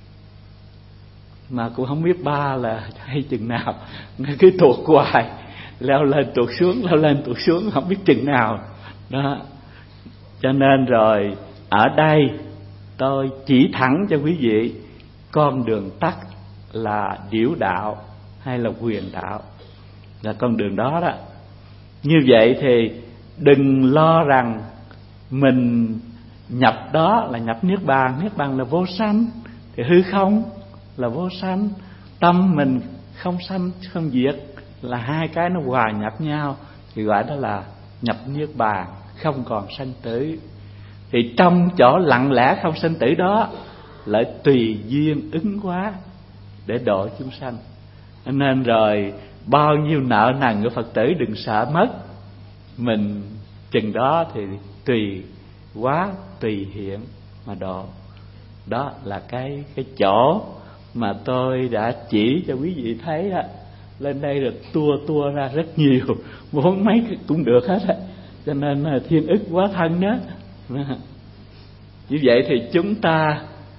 mà cũng không biết ba là hay chừng nào, cứ tuột hoài, leo lên tuột xuống, leo lên tuột xuống, không biết chừng nào đó. Cho nên rồi ở đây tôi chỉ thẳng cho quý vị con đường tắt là điểu đạo hay là quyền đạo, là con đường đó đó. Như vậy thì đừng lo rằng mình nhập đó là nhập niết bàn. Niết bàn là vô sanh, thì hư không là vô sanh. Tâm mình không sanh không diệt, là hai cái nó hòa nhập nhau, thì gọi đó là nhập niết bàn, không còn sanh tử. Thì trong chỗ lặng lẽ không sanh tử đó lại tùy duyên ứng hóa để độ chúng sanh. Nên rồi bao nhiêu nợ nần của Phật tử đừng sợ mất, mình chừng đó thì tùy hóa tùy hiện mà độ. Đó là cái cái chỗ mà tôi đã chỉ cho quý vị thấy đó. Lên đây rồi tua tua ra rất nhiều, bốn mấy cũng được hết á. Cho nên là thiên ức quá thân đó. Như vậy thì chúng ta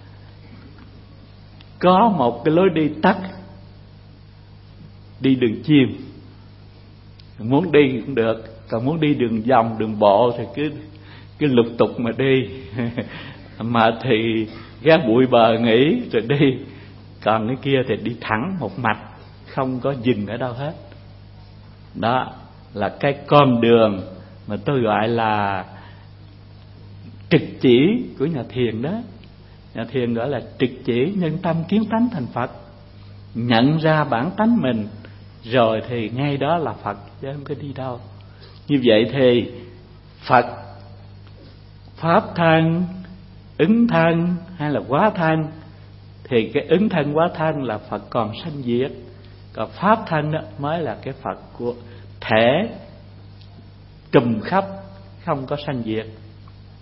có một cái lối đi tắt, đi đường chim. Muốn đi cũng được, còn muốn đi đường vòng, đường bộ thì cứ cứ lục tục mà đi. Mà thì gác bụi bờ nghỉ rồi đi. Còn cái kia thì đi thẳng một mạch, không có dừng ở đâu hết. Đó là cái con đường mà tôi gọi là trực chỉ của nhà thiền đó. Nhà thiền gọi là trực chỉ nhân tâm kiến tánh thành Phật. Nhận ra bản tánh mình rồi thì ngay đó là Phật, chứ không có đi đâu. Như vậy thì Phật, Pháp thân, ứng thân hay là hóa thân, thì cái ứng thân hóa thân là Phật còn sanh diệt. Còn Pháp thân đó mới là cái Phật của thể trùm khắp, không có sanh diệt.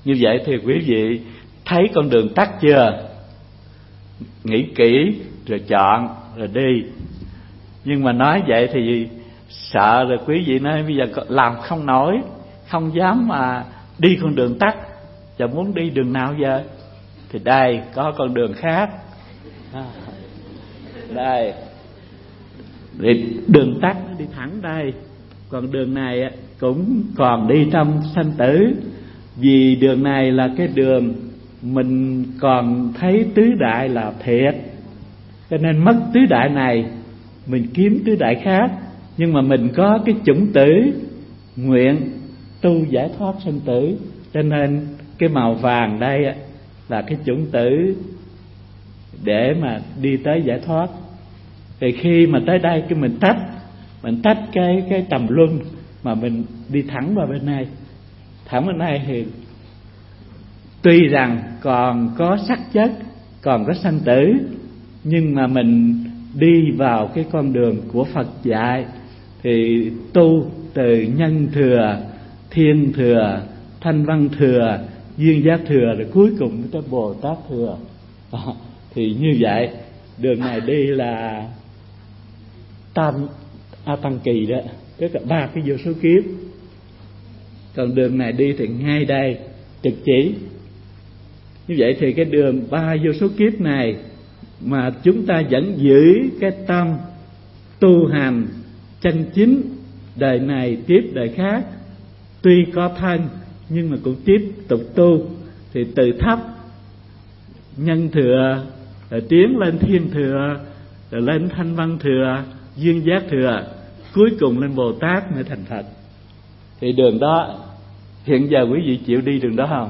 Như vậy thì quý vị thấy con đường tắt chưa? Nghĩ kỹ rồi chọn rồi đi. Nhưng mà nói vậy thì sợ rồi quý vị nói bây giờ làm không nổi, không dám mà đi con đường tắt, và muốn đi đường nào giờ? Thì đây có con đường khác. À, đây thì đường tắt nó đi thẳng đây, còn đường này cũng còn đi trong sanh tử. Vì đường này là cái đường mình còn thấy tứ đại là thiệt, cho nên mất tứ đại này mình kiếm tứ đại khác. Nhưng mà mình có cái chủng tử nguyện tu giải thoát sanh tử, cho nên cái màu vàng đây là cái chủng tử để mà đi tới giải thoát. Thì khi mà tới đây cái mình tách, mình tách cái cái trầm luân mà mình đi thẳng vào bên này. Thẳng bên này thì tuy rằng còn có sắc chất, còn có sanh tử, nhưng mà mình đi vào cái con đường của Phật dạy, thì tu từ nhân thừa, thiên thừa, thanh văn thừa, duyên giác thừa, rồi cuối cùng tới Bồ Tát thừa. À, thì như vậy đường này đi là tam a tăng kỳ đó, tức là ba cái vô số kiếp. Còn đường này đi thì ngay đây trực chỉ. Như vậy thì cái đường ba vô số kiếp này mà chúng ta vẫn giữ cái tâm tu hành chân chính, đời này tiếp đời khác, tuy có thân nhưng mà cũng tiếp tục tu, thì từ thấp nhân thừa rồi tiến lên thiên thừa, rồi lên thanh văn thừa, duyên giác thừa, cuối cùng lên Bồ Tát mới thành Phật. Thì đường đó hiện giờ quý vị chịu đi đường đó không?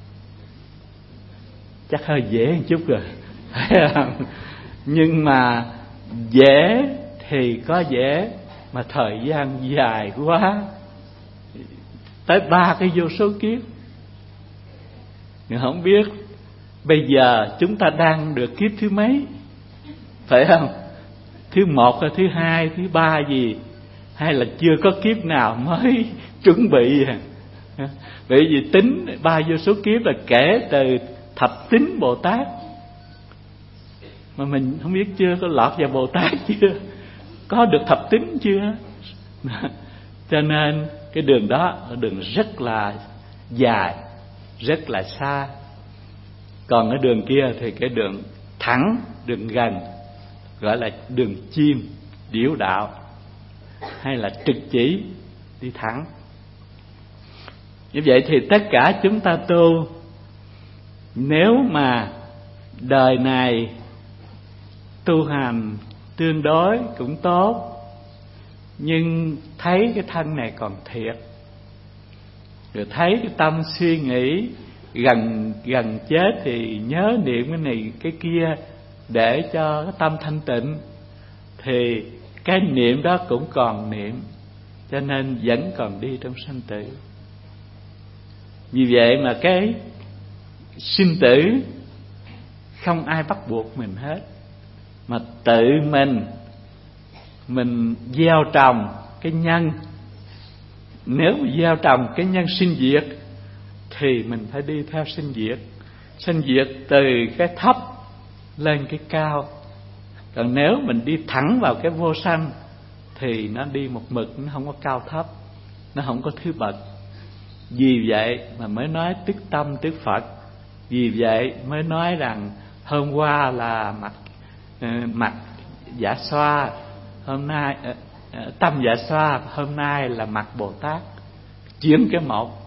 Chắc hơi dễ một chút rồi. Nhưng mà dễ thì có dễ, mà thời gian dài quá, tới ba cái vô số kiếp. Nhưng không biết bây giờ chúng ta đang được kiếp thứ mấy, phải không? Thứ một hay thứ hai, thứ ba gì? Hay là chưa có kiếp nào mới chuẩn bị? Bởi vì tính ba vô số kiếp là kể từ thập tính Bồ Tát, mà mình không biết chưa có lọt vào Bồ Tát chưa, có được thập tính chưa. Cho nên cái đường đó là đường rất là dài, rất là xa. Còn cái đường kia thì cái đường thẳng, đường gần, gọi là đường chim, điểu đạo, hay là trực chỉ, đi thẳng. Như vậy thì tất cả chúng ta tu, nếu mà đời này tu hành tương đối cũng tốt, nhưng thấy cái thân này còn thiệt, rồi thấy cái tâm suy nghĩ gần gần chết thì nhớ niệm cái này cái kia để cho cái tâm thanh tịnh, thì cái niệm đó cũng còn niệm, cho nên vẫn còn đi trong sanh tử. Vì vậy mà cái sinh tử không ai bắt buộc mình hết, mà tự mình mình gieo trồng cái nhân. Nếu mà gieo trồng cái nhân sinh diệt thì mình phải đi theo sinh diệt. Sinh diệt từ cái thấp lên cái cao. Còn nếu mình đi thẳng vào cái vô sanh thì nó đi một mực, nó không có cao thấp, nó không có thứ bậc. Vì vậy mà mới nói tức tâm tức Phật. Vì vậy mới nói rằng hôm qua là mặt mặt Dạ Xoa, hôm nay tâm Dạ Xoa, hôm nay là mặt Bồ Tát. Chuyển cái một,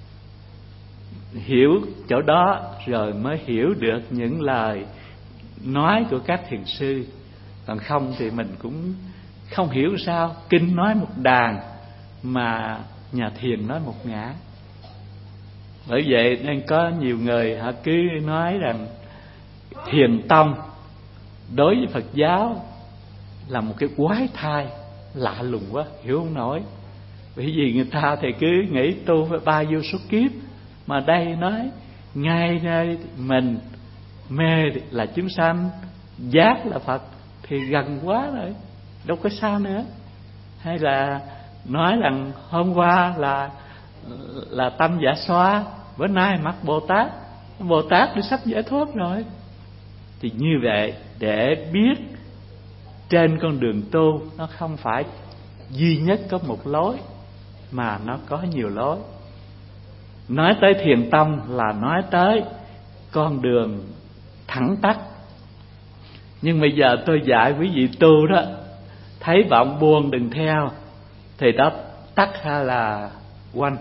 hiểu chỗ đó rồi mới hiểu được những lời nói của các thiền sư. Còn không thì mình cũng không hiểu sao. Kinh nói một đàn mà nhà thiền nói một ngã. Bởi vậy nên có nhiều người họ cứ nói rằng thiền tông đối với Phật giáo là một cái quái thai lạ lùng quá, hiểu không nổi. Bởi vì người ta thì cứ nghĩ tu với ba vô số kiếp, mà đây nói ngay nơi mình mê là chúng sanh, giác là Phật thì gần quá rồi, đâu có sao nữa. Hay là nói rằng hôm qua là là tâm Dạ Xoa, bữa nay mặc Bồ Tát, Bồ Tát đi sắp giải thoát rồi. Thì như vậy để biết trên con đường tu nó không phải duy nhất có một lối, mà nó có nhiều lối. Nói tới thiền tông là nói tới con đường thẳng tắp. Nhưng bây giờ tôi dạy quý vị tu đó, thấy vọng buông đừng theo, thì đó tắt hay là quanh.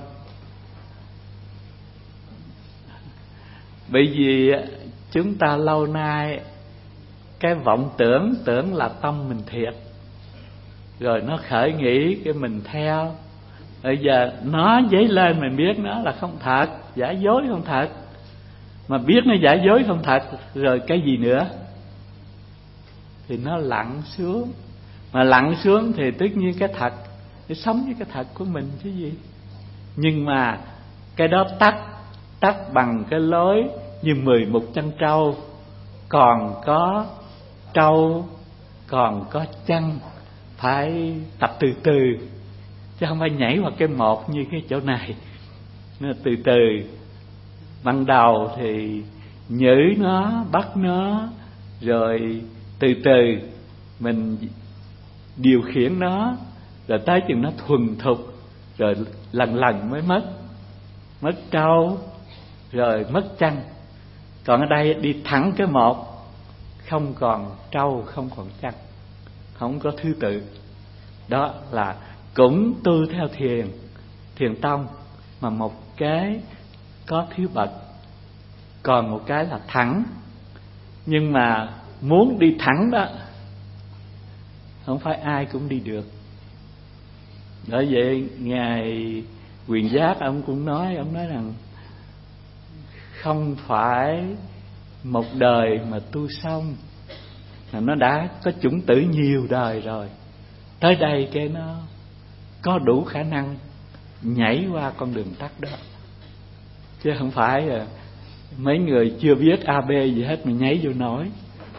Bởi vì chúng ta lâu nay cái vọng tưởng, tưởng là tâm mình thiệt, rồi nó khởi nghĩ cái mình theo. Bây giờ nó dấy lên mình biết nó là không thật, giả dối không thật. Mà biết nó giả dối không thật rồi cái gì nữa? Thì nó lặn xuống. Mà lặn xuống thì tất nhiên cái thật, để sống với cái thật của mình chứ gì. Nhưng mà cái đó tắt, tắt bằng cái lối như mười một chân trâu. Còn có trâu, còn có chân, phải tập từ từ, chứ không phải nhảy vào cái một như cái chỗ này. Nó từ từ. Ban đầu thì nhử nó, bắt nó, rồi từ từ mình điều khiển nó, rồi tới chừng nó thuần thục, rồi lần lần mới mất. Mất trâu, rồi mất chân. Còn ở đây đi thẳng cái một, không còn trâu, không còn chân, không có thứ tự. Đó là cũng tu theo thiền, thiền tông, mà một cái có thiếu bậc, còn một cái là thẳng. Nhưng mà muốn đi thẳng đó, không phải ai cũng đi được. Bởi vậy Ngài Quyền Giác ông cũng nói, ông nói rằng không phải một đời mà tu xong, là nó đã có chủng tử nhiều đời rồi. Tới đây cái nó có đủ khả năng nhảy qua con đường tắt đó. Chứ không phải là mấy người chưa biết a bê gì hết mà nhảy vô nổi.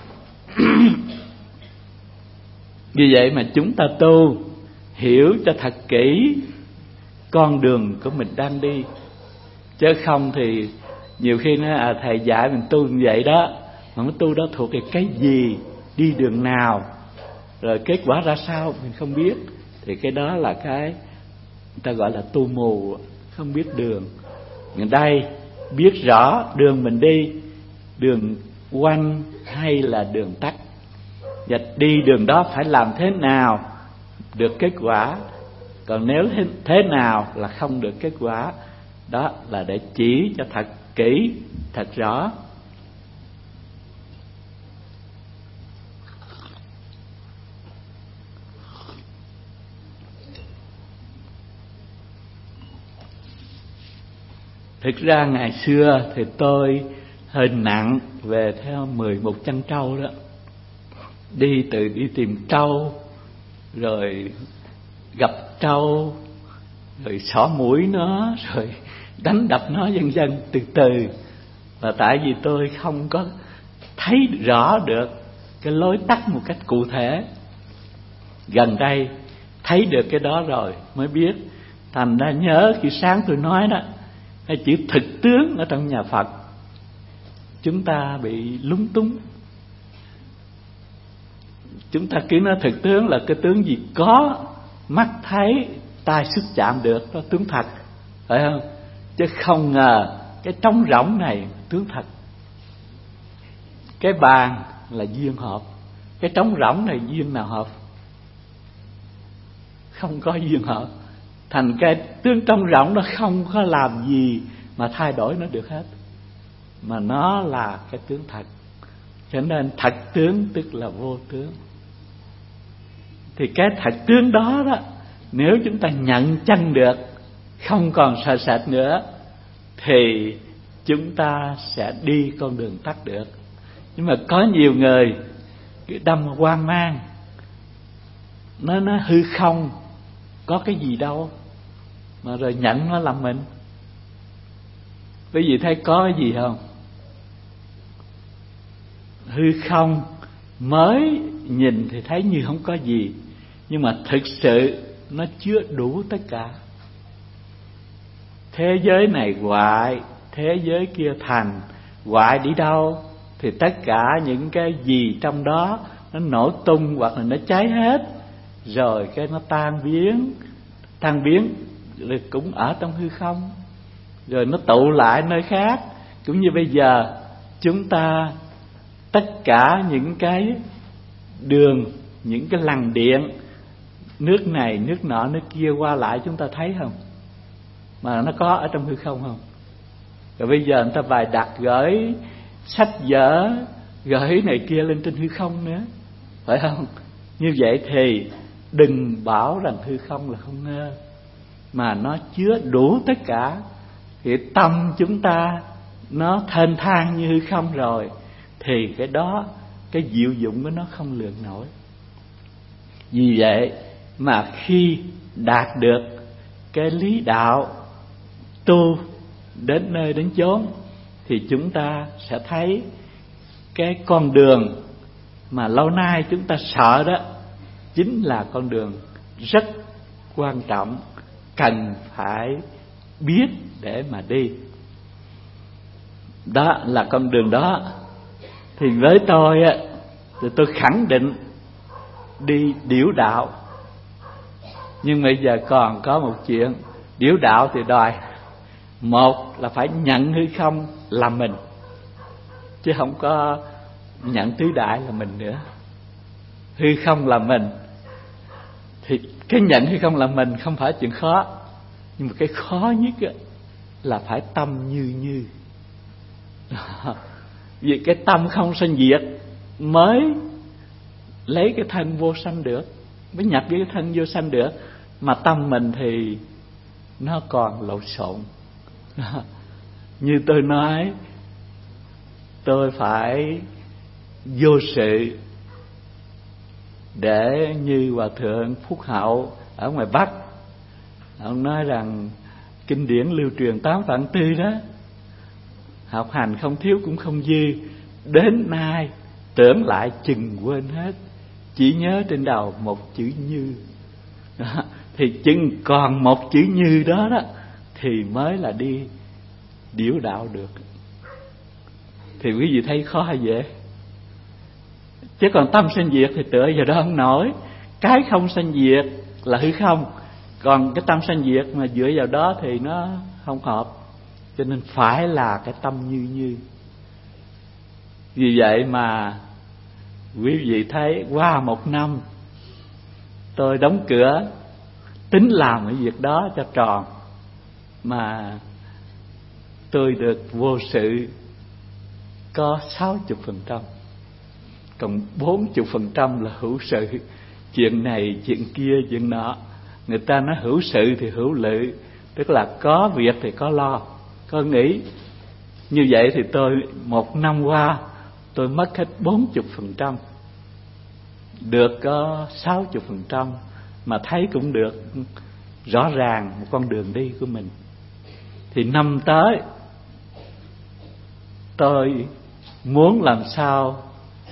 Vì vậy mà chúng ta tu, hiểu cho thật kỹ con đường của mình đang đi. Chứ không thì nhiều khi nó à, thầy dạy mình tu như vậy đó, mà cái tu đó thuộc về cái gì, đi đường nào, rồi kết quả ra sao mình không biết. Thì cái đó là cái người ta gọi là tu mù, không biết đường. Người đây biết rõ đường mình đi, đường quanh hay là đường tắt, và đi đường đó phải làm thế nào được kết quả, còn nếu thế nào là không được kết quả. Đó là để chỉ cho thật kỹ, thật rõ. Thực ra ngày xưa thì tôi hơi nặng về theo mười một chân trâu đó. Đi từ đi tìm trâu, rồi gặp trâu, rồi xỏ mũi nó, rồi đánh đập nó vân vân từ từ. Và tại vì tôi không có thấy rõ được cái lối tắt một cách cụ thể. Gần đây thấy được cái đó rồi mới biết. Thành ra nhớ khi sáng tôi nói đó, cái chữ thực tướng ở trong nhà Phật chúng ta bị lúng túng. Chúng ta cứ nói thực tướng là cái tướng gì có mắt thấy, tai xúc chạm được, đó tướng thật, phải không? Chứ không ngờ cái trống rỗng này tướng thật. Cái bàn là duyên hợp, cái trống rỗng này duyên nào hợp? Không có duyên hợp. Thành cái tướng trống rỗng nó không có làm gì mà thay đổi nó được hết, mà nó là cái tướng thật. Cho nên thật tướng tức là vô tướng. Thì cái thật tướng đó đó, nếu chúng ta nhận chân được, không còn sợ sệt nữa, thì chúng ta sẽ đi con đường tắt được. Nhưng mà có nhiều người đâm hoang mang, nó nó hư không, có cái gì đâu, mà rồi nhận nó làm mình. Quý vị thấy có cái gì không? Hư không mới nhìn thì thấy như không có gì, nhưng mà thực sự nó chứa đủ tất cả. Thế giới này hoại, thế giới kia thành, hoại đi đâu thì tất cả những cái gì trong đó nó nổ tung hoặc là nó cháy hết, rồi cái nó tan biến. Tan biến rồi cũng ở trong hư không, rồi nó tụ lại nơi khác. Cũng như bây giờ chúng ta, tất cả những cái đường, những cái lằn điện, nước này nước nọ nước kia qua lại, chúng ta thấy không? Mà nó có ở trong hư không không? Rồi bây giờ người ta bài đặt gửi sách vở, gửi này kia lên trên hư không nữa, phải không? Như vậy thì đừng bảo rằng hư không là không ngơ, mà nó chứa đủ tất cả. Thì tâm chúng ta nó thênh thang như hư không rồi, thì cái đó, cái diệu dụng của nó không lường nổi. Vì vậy mà khi đạt được cái lý đạo tu đến nơi đến chốn, thì chúng ta sẽ thấy cái con đường mà lâu nay chúng ta sợ đó chính là con đường rất quan trọng, cần phải biết để mà đi. Đó là con đường đó. Thì với tôi á, thì tôi khẳng định đi điểu đạo. Nhưng bây giờ còn có một chuyện, điểu đạo thì đòi một là phải nhận hư không là mình, chứ không có nhận tứ đại là mình nữa. Hư không là mình, thì cái nhận hư không là mình không phải chuyện khó. Nhưng mà cái khó nhất á, là phải tâm như như. Vì cái tâm không sanh diệt mới lấy cái thân vô sanh được, mới nhập với cái thân vô sanh được. Mà tâm mình thì nó còn lộn xộn. Như tôi nói, tôi phải vô sự để như Hòa Thượng Phúc Hậu ở ngoài Bắc, ông nói rằng kinh điển lưu truyền tám vạn tư đó, học hành không thiếu cũng không dư, đến nay tưởng lại chừng quên hết, chỉ nhớ trên đầu một chữ như. Đó, thì chừng còn một chữ như đó đó thì mới là đi điểu đạo được. Thì quý vị thấy khó hay dễ? Chứ còn tâm sanh diệt thì tựa vào đó không nổi. Cái không sanh diệt là hư không, còn cái tâm sanh diệt mà dựa vào đó thì nó không hợp. Cho nên phải là cái tâm như như. Vì vậy mà quý vị thấy qua một năm tôi đóng cửa, tính làm cái việc đó cho tròn, mà tôi được vô sự có sáu mươi phần trăm, còn bốn mươi phần trăm là hữu sự. Chuyện này, chuyện kia, chuyện nọ. Người ta nói hữu sự thì hữu lự, tức là có việc thì có lo, có nghĩ. Như vậy thì tôi một năm qua tôi mất hết bốn mươi phần trăm, được có sáu mươi phần trăm, mà thấy cũng được rõ ràng một con đường đi của mình. Thì năm tới tôi muốn làm sao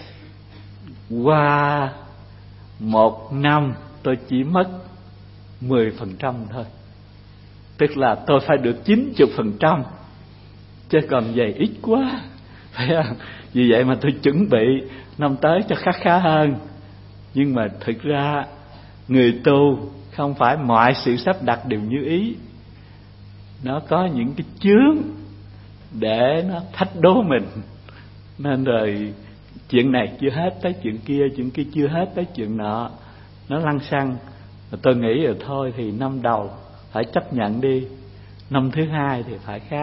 qua một năm tôi chỉ mất mười phần trăm thôi, tức là tôi phải được chín mươi phần trăm, chứ còn vậy ít quá, phải không? Vì vậy mà tôi chuẩn bị năm tới cho khá khá hơn. Nhưng mà thực ra người tu không phải mọi sự sắp đặt đều như ý, nó có những cái chướng để nó thách đố mình. Nên rồi chuyện này chưa hết tới chuyện kia, chuyện kia chưa hết tới chuyện nọ, nó lăng xăng. Tôi nghĩ rồi thôi thì năm đầu phải chấp nhận đi, năm thứ hai thì phải khá.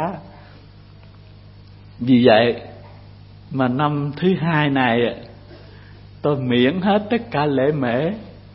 Vì vậy mà năm thứ hai này tôi miễn hết tất cả lễ mễ,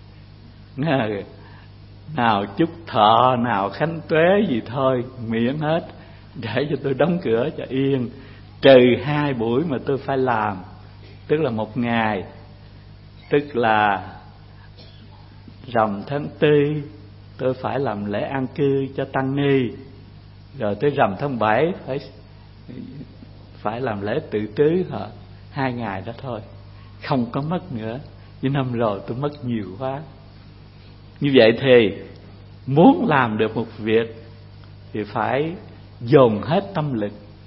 nào chúc thọ, nào khánh tuế gì thôi miễn hết, để cho tôi đóng cửa cho yên. Trừ hai buổi mà tôi phải làm, tức là một ngày, tức là rằm tháng tư tôi phải làm lễ an cư cho tăng ni, rồi tới rằm tháng bảy phải phải làm lễ tự tứ hả? Hai ngày đó thôi, không có mất nữa. Như năm rồi tôi mất nhiều quá. Như vậy thì muốn làm được một việc thì phải dồn hết tâm lực,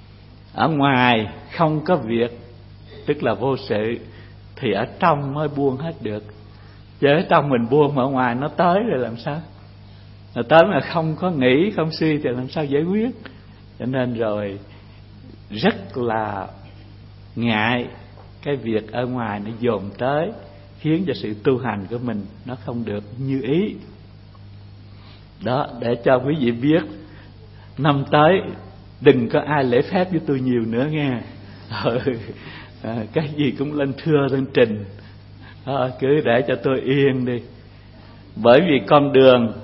Ở ngoài không có việc, tức là vô sự, thì ở trong mới buông hết được. Chứ ở trong mình buông mà ở ngoài nó tới rồi làm sao? Nó tới mà không có nghĩ, không suy thì làm sao giải quyết? Cho nên rồi rất là ngại cái việc ở ngoài nó dồn tới, khiến cho sự tu hành của mình nó không được như ý. Đó, để cho quý vị biết, năm tới đừng có ai lễ phép với tôi nhiều nữa nghe. Ừ, à, cái gì cũng lên thưa lên trình, à, cứ để cho tôi yên đi. Bởi vì con đường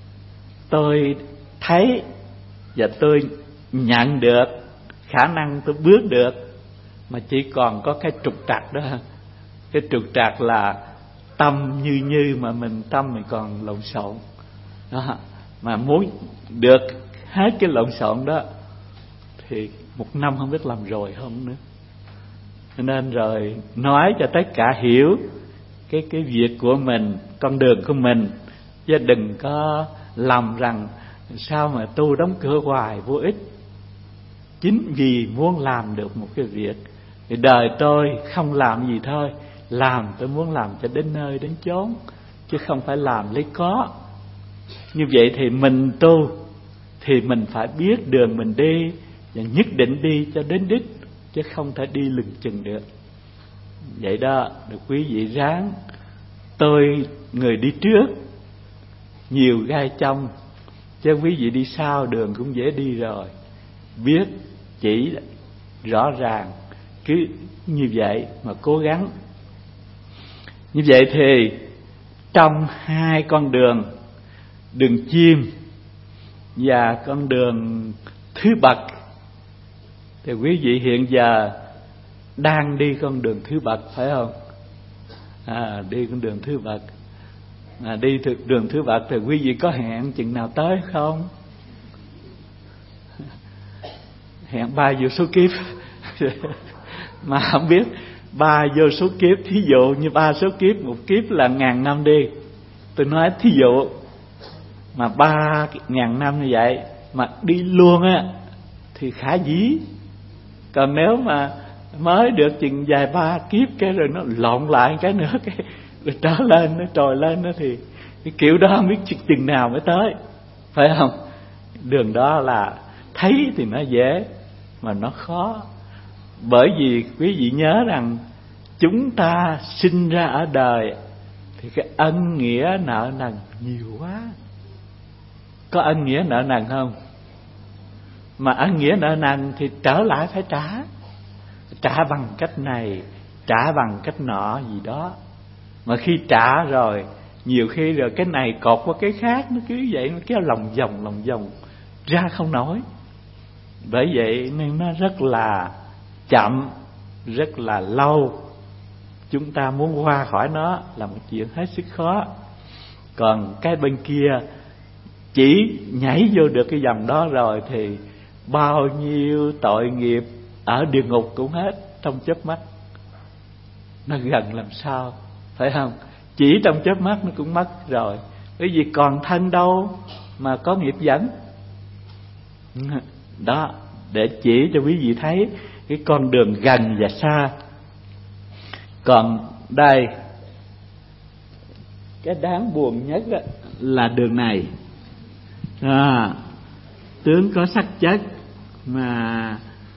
tôi thấy và tôi nhận được khả năng tôi bước được, mà chỉ còn có cái trục trặc đó. Cái trục trặc là tâm như như mà mình tâm mình còn lộn xộn đó. Mà muốn được hết cái lộn xộn đó thì một năm không biết làm rồi không nữa. Cho nên rồi nói cho tất cả hiểu cái cái việc của mình, con đường của mình, chứ đừng có lầm rằng sao mà tu đóng cửa hoài vô ích. Chính vì muốn làm được một cái việc thì đời tôi không làm gì thôi, làm tôi muốn làm cho đến nơi đến chốn, chứ không phải làm lấy có. Như vậy thì mình tu thì mình phải biết đường mình đi, và nhất định đi cho đến đích, chứ không thể đi lừng chừng được. Vậy đó, được quý vị ráng. Tôi người đi trước, nhiều gai trong, chứ quý vị đi sau đường cũng dễ đi rồi. Biết chỉ rõ ràng, cứ như vậy mà cố gắng. Như vậy thì trong hai con đường, đường chim và con đường thứ bậc, thì quý vị hiện giờ đang đi con đường thứ bậc phải không? À, đi con đường thứ bậc. À, đi đường thứ bậc thì quý vị có hẹn chừng nào tới không? Hẹn ba vô số kiếp. Mà không biết ba vô số kiếp, thí dụ như ba số kiếp, một kiếp là ngàn năm đi, tôi nói thí dụ, mà ba ngàn năm như vậy mà đi luôn á thì khả dĩ. Còn nếu mà mới được chừng vài ba kiếp cái rồi nó lộn lại cái nữa, cái rồi trở lên, nó trồi lên nữa, thì cái kiểu đó không biết chừng nào mới tới, phải không? Đường đó là thấy thì nó dễ mà nó khó. Bởi vì quý vị nhớ rằng chúng ta sinh ra ở đời thì cái ân nghĩa nợ nần nhiều quá. Có ân nghĩa nợ nần không? Mà ân nghĩa nợ nần thì trở lại phải trả. Trả bằng cách này, trả bằng cách nọ gì đó. Mà khi trả rồi, nhiều khi rồi cái này cột qua cái khác, nó cứ vậy, nó kéo lòng vòng lòng vòng ra không nổi. Bởi vậy nên nó rất là chậm, rất là lâu. Chúng ta muốn qua khỏi nó là một chuyện hết sức khó. Còn cái bên kia chỉ nhảy vô được cái dòng đó rồi thì bao nhiêu tội nghiệp ở địa ngục cũng hết trong chớp mắt. Nó gần làm sao, phải không? Chỉ trong chớp mắt nó cũng mất rồi. Bởi vì còn thân đâu mà có nghiệp dẫn. Đó, để chỉ cho quý vị thấy cái con đường gần và xa. Còn đây, cái đáng buồn nhất đó là đường này. À, tướng có sắc chất mà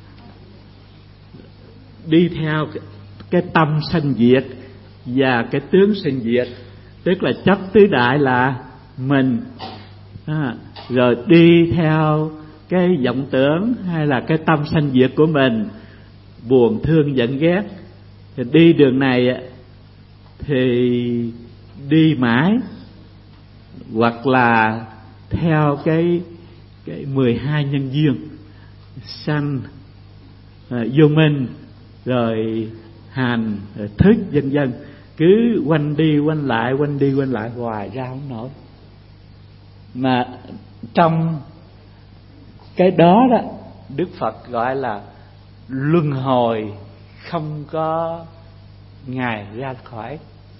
đi theo cái, cái tâm sanh diệt và cái tướng sanh diệt, tức là chấp tứ đại là mình, à, rồi đi theo cái vọng tưởng hay là cái tâm sanh diệt của mình, buồn thương giận ghét. Thì đi đường này thì đi mãi, hoặc là theo cái cái mười hai nhân duyên sanh, à, vô minh, rồi hành, rồi thức, vân vân, cứ quanh đi quanh lại, quanh đi quanh lại hoài ra không nổi. Mà trong cái đó đó, Đức Phật gọi là luân hồi không có ngày ra khỏi.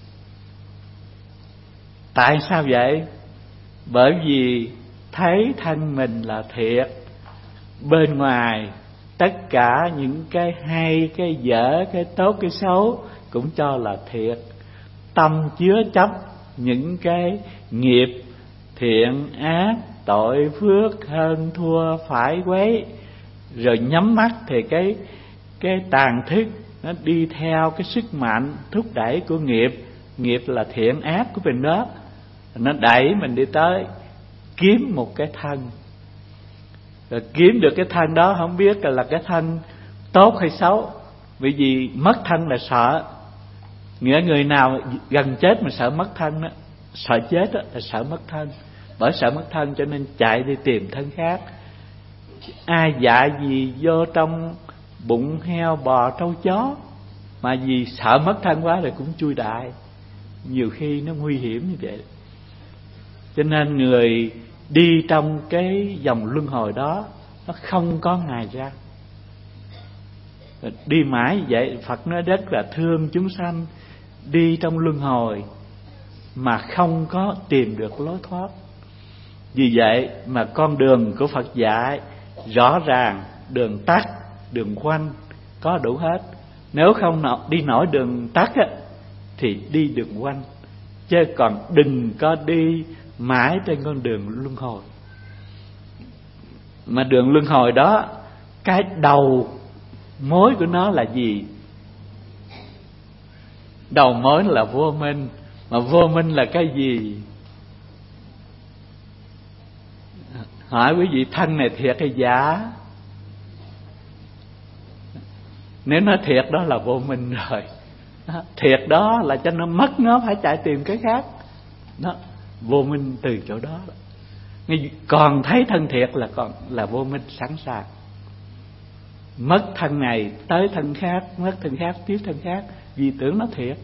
Tại sao vậy? Bởi vì thấy thân mình là thiệt, bên ngoài tất cả những cái hay, cái dở, cái tốt, cái xấu cũng cho là thiệt. Tâm chứa chấp những cái nghiệp thiện ác, tội phước, hơn thua, phải quấy, rồi nhắm mắt thì cái cái tàn thức nó đi theo cái sức mạnh thúc đẩy của nghiệp. Nghiệp là thiện ác của mình đó, nó đẩy mình đi tới kiếm một cái thân. Rồi kiếm được cái thân đó không biết là cái thân tốt hay xấu. Bởi vì mất thân là sợ. Nghĩa người nào gần chết mà sợ mất thân đó, sợ chết đó, là sợ mất thân. Bởi sợ mất thân cho nên chạy đi tìm thân khác. Ai dạy gì vô trong bụng heo, bò, trâu, chó, mà vì sợ mất thân quá rồi cũng chui đại. Nhiều khi nó nguy hiểm như vậy. Cho nên người đi trong cái dòng luân hồi đó, nó không có ngày ra. Đi mãi vậy, Phật nói rất là thương chúng sanh đi trong luân hồi mà không có tìm được lối thoát. Vì vậy mà con đường của Phật dạy rõ ràng, đường tắt, đường quanh có đủ hết. Nếu không đi nổi đường tắt á, thì đi đường quanh, chứ còn đừng có đi mãi trên con đường luân hồi. Mà đường luân hồi đó, cái đầu mối của nó là gì? Đầu mối là vô minh. Mà vô minh là cái gì? Hỏi quý vị, thân này thiệt hay giả? Nếu nó thiệt đó là vô minh rồi. Thiệt đó là cho nó mất, nó phải chạy tìm cái khác. Đó, vô minh từ chỗ đó. Còn thấy thân thiệt là còn là vô minh sẵn sàng. Mất thân này tới thân khác, mất thân khác tiếp thân khác, vì tưởng nó thiệt.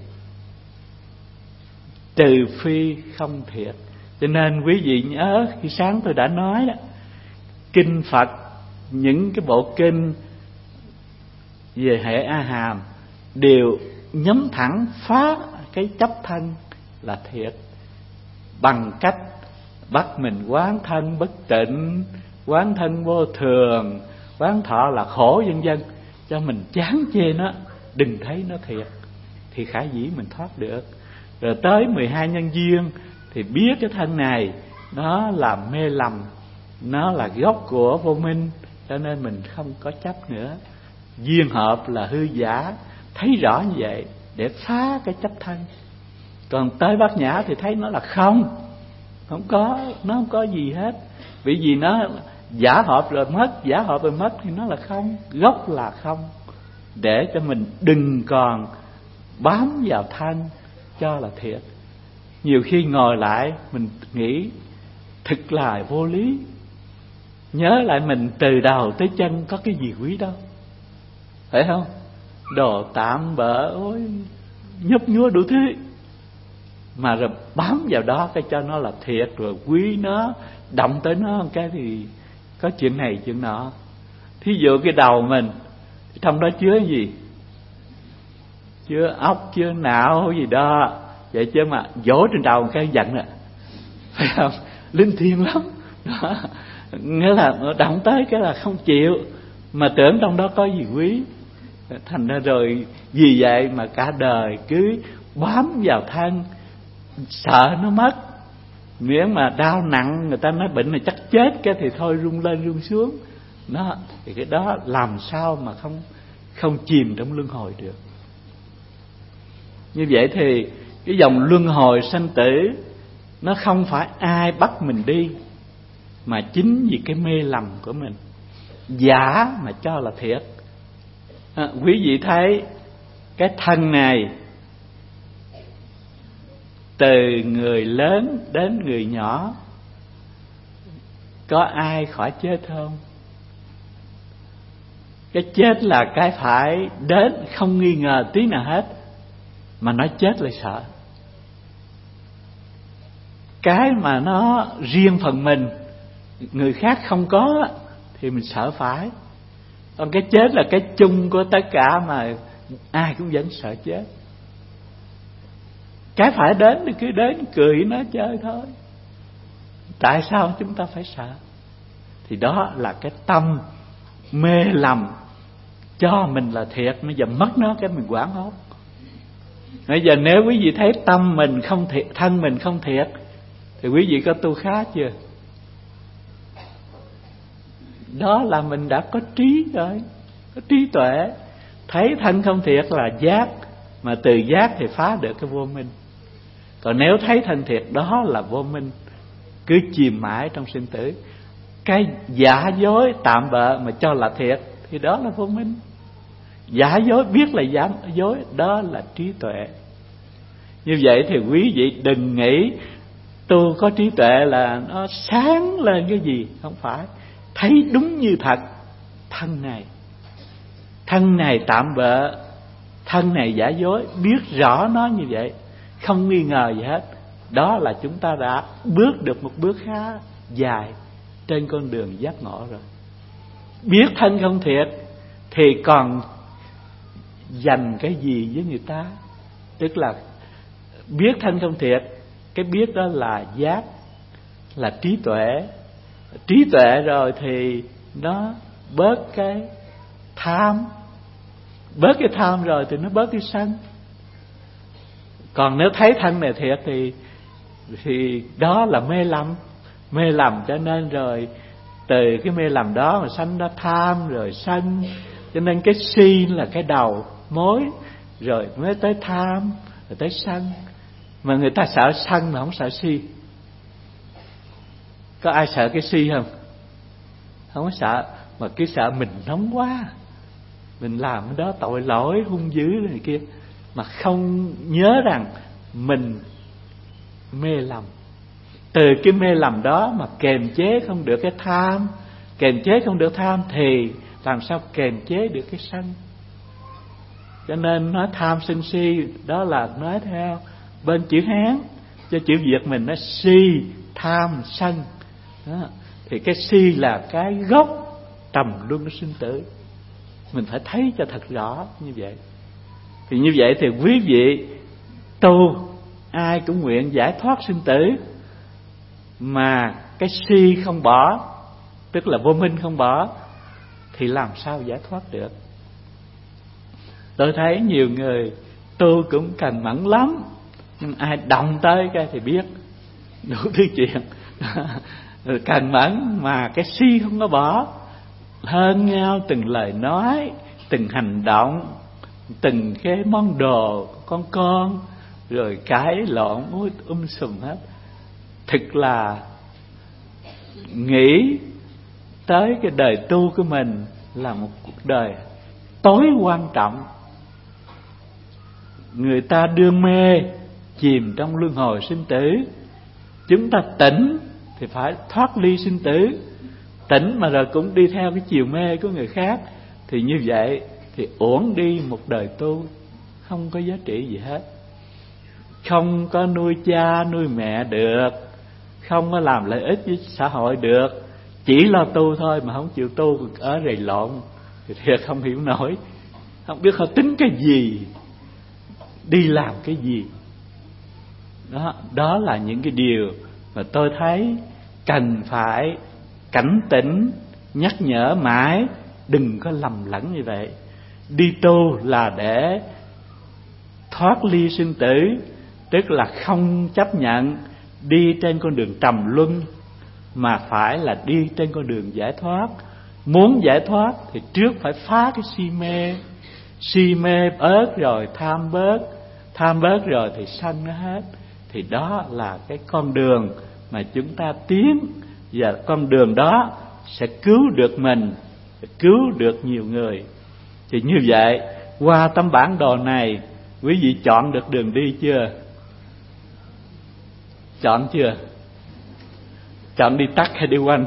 Trừ phi không thiệt. Cho nên quý vị nhớ khi sáng tôi đã nói đó, kinh Phật, những cái bộ kinh về hệ A Hàm đều nhắm thẳng phá cái chấp thân là thiệt, bằng cách bắt mình quán thân bất tịnh, quán thân vô thường, quán thọ là khổ, vân vân, cho mình chán chê nó, đừng thấy nó thiệt, thì khả dĩ mình thoát được. Rồi tới mười hai nhân duyên thì biết cái thân này nó là mê lầm, nó là gốc của vô minh, cho nên mình không có chấp nữa. Duyên hợp là hư giả, thấy rõ như vậy để phá cái chấp thân. Còn tới bát nhã thì thấy nó là không, không có, nó không có gì hết. Vì vì nó giả hợp rồi mất, giả hợp rồi mất thì nó là không, gốc là không. Để cho mình đừng còn bám vào thân cho là thiệt. Nhiều khi ngồi lại mình nghĩ thực là vô lý. Nhớ lại mình từ đầu tới chân có cái gì quý đâu, phải không? Đồ tạm bợ, ôi nhấp nhúa đủ thứ, mà rồi bám vào đó cái cho nó là thiệt, rồi quý nó, động tới nó cái thì có chuyện này chuyện nọ. Thí dụ cái đầu mình, trong đó chứa gì? Chứa óc, chứa não gì đó. Vậy chứ mà vỗ trên đầu cái giận nè, phải không? Linh thiêng lắm đó. Nghĩa là động tới cái là không chịu, mà tưởng trong đó có gì quý. Thành ra rồi vì vậy mà cả đời cứ bám vào thân, sợ nó mất. Miễn mà đau nặng, người ta nói bệnh này chắc chết, cái thì thôi rung lên rung xuống. Đó, thì cái đó làm sao mà không không chìm trong luân hồi được. Như vậy thì cái dòng luân hồi sanh tử nó không phải ai bắt mình đi, mà chính vì cái mê lầm của mình, giả mà cho là thiệt. À, quý vị thấy cái thân này, từ người lớn đến người nhỏ, có ai khỏi chết không? Cái chết là cái phải đến, không nghi ngờ tí nào hết, mà nói chết lại sợ. Cái mà nó riêng phần mình, người khác không có thì mình sợ phải. Còn cái chết là cái chung của tất cả, mà ai cũng vẫn sợ chết. Cái phải đến thì cứ đến cười nói chơi thôi. Tại sao chúng ta phải sợ? Thì đó là cái tâm mê lầm cho mình là thiệt, bây giờ mất nó cái mình hoảng hốt. Bây giờ nếu quý vị thấy tâm mình không thiệt, thân mình không thiệt, thì quý vị có tu khá chưa? Đó là mình đã có trí rồi, có trí tuệ. Thấy thân không thiệt là giác, mà từ giác thì phá được cái vô minh. Còn nếu thấy thân thiệt, đó là vô minh, cứ chìm mãi trong sinh tử. Cái giả dối tạm bợ mà cho là thiệt thì đó là vô minh. Giả dối, biết là giả dối, đó là trí tuệ. Như vậy thì quý vị đừng nghĩ tu có trí tuệ là nó sáng lên cái gì. Không phải. Thấy đúng như thật. Thân này Thân này tạm bợ, thân này giả dối, biết rõ nó như vậy, không nghi ngờ gì hết. Đó là chúng ta đã bước được một bước khá dài trên con đường giác ngộ rồi. Biết thân không thiệt thì còn dành cái gì với người ta? Tức là biết thân không thiệt, cái biết đó là giác, là trí tuệ. Trí tuệ rồi thì nó bớt cái tham. Bớt cái tham rồi thì nó bớt cái sân. Còn nếu thấy thân này thiệt thì Thì đó là mê lầm. Mê lầm cho nên rồi từ cái mê lầm đó mà sanh ra tham rồi sân. Cho nên cái si là cái đầu mối, rồi mới tới tham, rồi tới sân. Mà người ta sợ sân mà không sợ si. Có ai sợ cái si không? Không có sợ. Mà cứ sợ mình nóng quá, mình làm cái đó tội lỗi hung dữ này kia, mà không nhớ rằng mình mê lầm. Từ cái mê lầm đó mà kềm chế không được cái tham, kềm chế không được tham thì làm sao kềm chế được cái sân. Cho nên nói tham sân si đó là nói theo bên chữ Hán, cho chữ Việt mình nó si tham sân đó. Thì cái si là cái gốc trầm luân sinh tử. Mình phải thấy cho thật rõ như vậy. Thì như vậy thì quý vị tu ai cũng nguyện giải thoát sinh tử, mà cái si không bỏ, tức là vô minh không bỏ, thì làm sao giải thoát được? Tôi thấy nhiều người tu cũng cần mẫn lắm, nhưng ai động tới cái thì biết đủ thứ chuyện. Cần mẫn mà cái si không có bỏ, hơn nhau từng lời nói, từng hành động, từng cái món đồ con con, rồi cãi lộn um sùm hết. Thực là nghĩ tới cái đời tu của mình là một cuộc đời tối quan trọng. Người ta đưa mê chìm trong luân hồi sinh tử, chúng ta tỉnh thì phải thoát ly sinh tử. Tỉnh mà rồi cũng đi theo cái chiều mê của người khác, thì như vậy thì uổng đi một đời tu, không có giá trị gì hết. Không có nuôi cha nuôi mẹ được, không có làm lợi ích với xã hội được, chỉ lo tu thôi mà không chịu tu, ở rầy lộn thì thiệt không hiểu nổi, không biết họ tính cái gì, đi làm cái gì. Đó, đó là những cái điều mà tôi thấy cần phải cảnh tỉnh, nhắc nhở mãi, đừng có lầm lẫn như vậy. Đi tu là để thoát ly sinh tử, tức là không chấp nhận đi trên con đường trầm luân, mà phải là đi trên con đường giải thoát. Muốn giải thoát thì trước phải phá cái si mê. Si mê bớt rồi tham bớt, tham bớt rồi thì sân nó hết. Thì đó là cái con đường mà chúng ta tiến, và con đường đó sẽ cứu được mình, cứu được nhiều người. Thì như vậy, qua tấm bản đồ này, quý vị chọn được đường đi chưa? Chọn chưa? Chọn đi tắt hay đi quanh?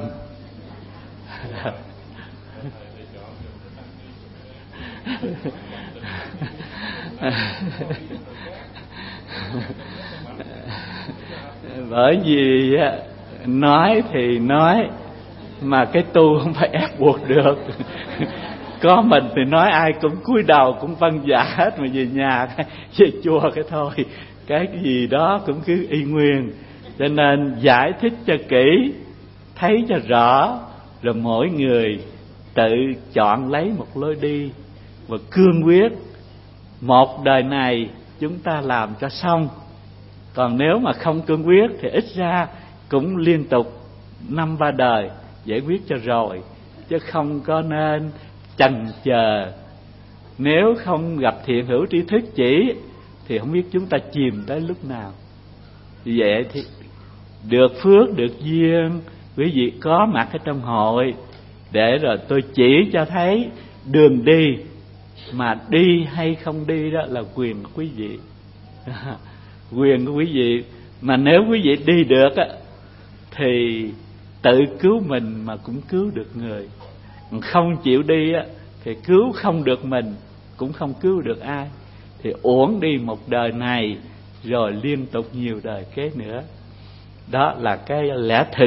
Bởi vì nói thì nói, mà cái tu không phải ép buộc được. Có mình thì nói ai cũng cúi đầu, cũng vâng dạ hết, mà về nhà về chùa cái thôi, cái gì đó cũng cứ y nguyên. Cho nên giải thích cho kỹ, thấy cho rõ, rồi mỗi người tự chọn lấy một lối đi. và cương quyết. Một đời này chúng ta làm cho xong. Còn nếu mà không cương quyết thì ít ra cũng liên tục năm ba đời giải quyết cho rồi, chứ không có nên chần chờ. Nếu không gặp thiện hữu tri thức chỉ thì không biết chúng ta chìm tới lúc nào. Vì vậy thì được phước, được duyên, quý vị có mặt ở trong hội để rồi tôi chỉ cho thấy đường đi. Mà đi hay không đi đó là quyền của quý vị. Quyền của quý vị. Mà nếu quý vị đi được á, thì tự cứu mình mà cũng cứu được người. Còn không chịu đi á, thì cứu không được mình, cũng không cứu được ai. Thì uổng đi một đời này, rồi liên tục nhiều đời kế nữa. Đó là cái lẽ thực.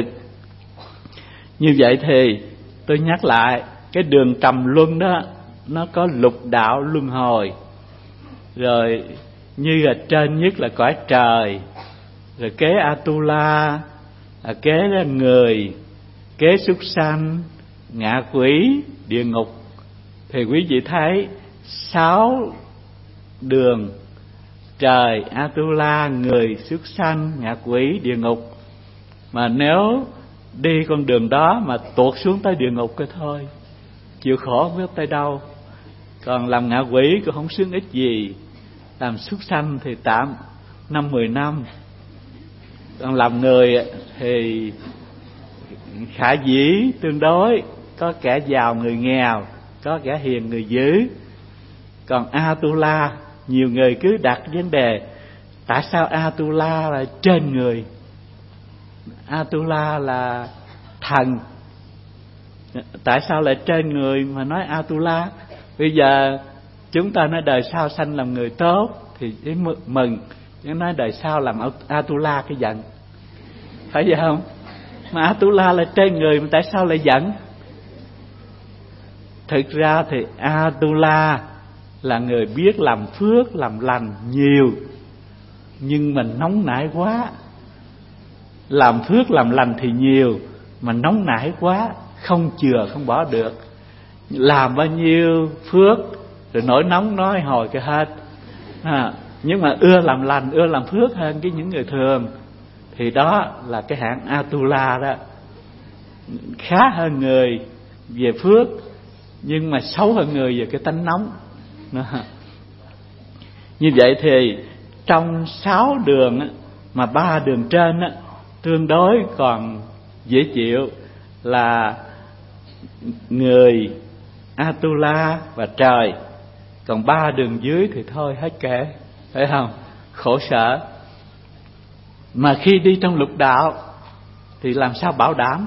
Như vậy thì tôi nhắc lại, cái đường trầm luân đó, nó có lục đạo luân hồi. Rồi như là trên nhất là cõi trời, rồi kế Atula, kế là người, kế súc sanh, ngạ quỷ, địa ngục. Thì quý vị thấy sáu đường: trời, Atula, người, súc sanh, ngạ quỷ, địa ngục. Mà nếu đi con đường đó mà tuột xuống tới địa ngục cái thôi, chịu khổ không biết tới đâu. Còn làm ngạ quỷ cũng không sướng ích gì. Làm súc sanh thì tạm năm mười năm. Còn làm người thì khả dĩ tương đối, có kẻ giàu người nghèo, có kẻ hiền người dữ. Còn Atula, nhiều người cứ đặt vấn đề tại sao Atula là trên người, Atula là thần, tại sao lại trên người mà nói Atula? Bây giờ chúng ta nói đời sau sanh làm người tốt thì mừng, nhưng nói đời sau làm Atula cái giận, phải vậy không? Mà Atula là trên người mà tại sao lại giận? Thực ra thì Atula là người biết làm phước, làm lành nhiều, nhưng mình nóng nảy quá. Làm phước làm lành thì nhiều, mà nóng nảy quá, không chừa không bỏ được. Làm bao nhiêu phước rồi nổi nóng nói hồi cái hết à, nhưng mà ưa làm lành, ưa làm phước hơn cái những người thường. Thì đó là cái hạng Atula đó, khá hơn người về phước, nhưng mà xấu hơn người về cái tánh nóng đó. Như vậy thì trong sáu đường á, mà ba đường trên á, tương đối còn dễ chịu là người, Atula và trời. Còn ba đường dưới thì thôi hết kể, phải không? Khổ sở. Mà khi đi trong lục đạo thì làm sao bảo đảm?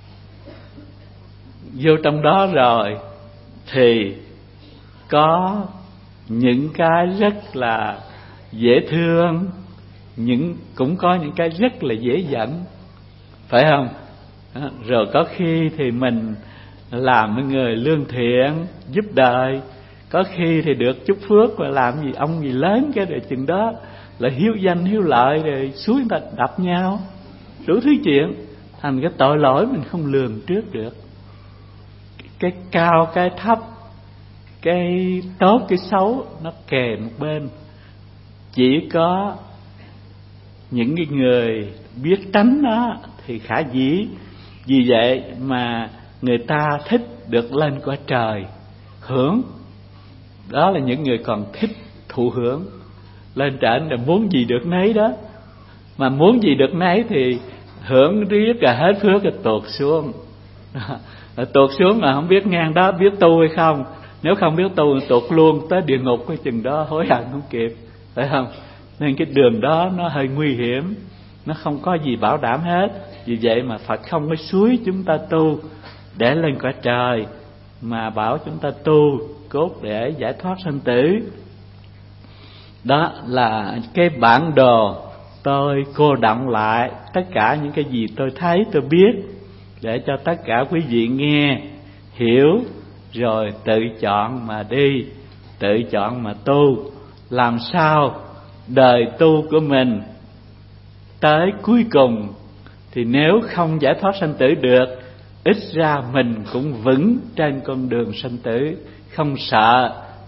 Vô trong đó rồi thì có những cái rất là dễ thương, những cũng có những cái rất là dễ dẫn, phải không? Rồi có khi thì mình làm với người lương thiện, giúp đời. Có khi thì được chút phước và làm gì ông gì lớn cái rồi chừng đó lại hiếu danh hiếu lợi, rồi suối người ta đập nhau, đủ thứ chuyện. Thành cái tội lỗi mình không lường trước được. Cái cao cái thấp, cái tốt cái xấu nó kề một bên. Chỉ có những cái người biết tránh nó thì khả dĩ. Vì vậy mà người ta thích được lên cõi trời hưởng. Đó là những người còn thích thụ hưởng. Lên trển là muốn gì được nấy đó. Mà muốn gì được nấy thì hưởng riết là hết phước rồi tuột xuống. Tuột xuống mà không biết ngang đó biết tu hay không. Nếu không biết tu thì tuột luôn tới địa ngục, cái chừng đó hối hận không kịp, phải không? Nên cái đường đó nó hơi nguy hiểm, nó không có gì bảo đảm hết. Vì vậy mà Phật không có xúi chúng ta tu để lên cõi trời, mà bảo chúng ta tu cốt để giải thoát sanh tử. Đó là cái bản đồ tôi cô đọng lại tất cả những cái gì tôi thấy tôi biết, để cho tất cả quý vị nghe hiểu, rồi tự chọn mà đi, tự chọn mà tu. Làm sao đời tu của mình tới cuối cùng thì nếu không giải thoát sanh tử được, ít ra mình cũng vững trên con đường sanh tử, không sợ,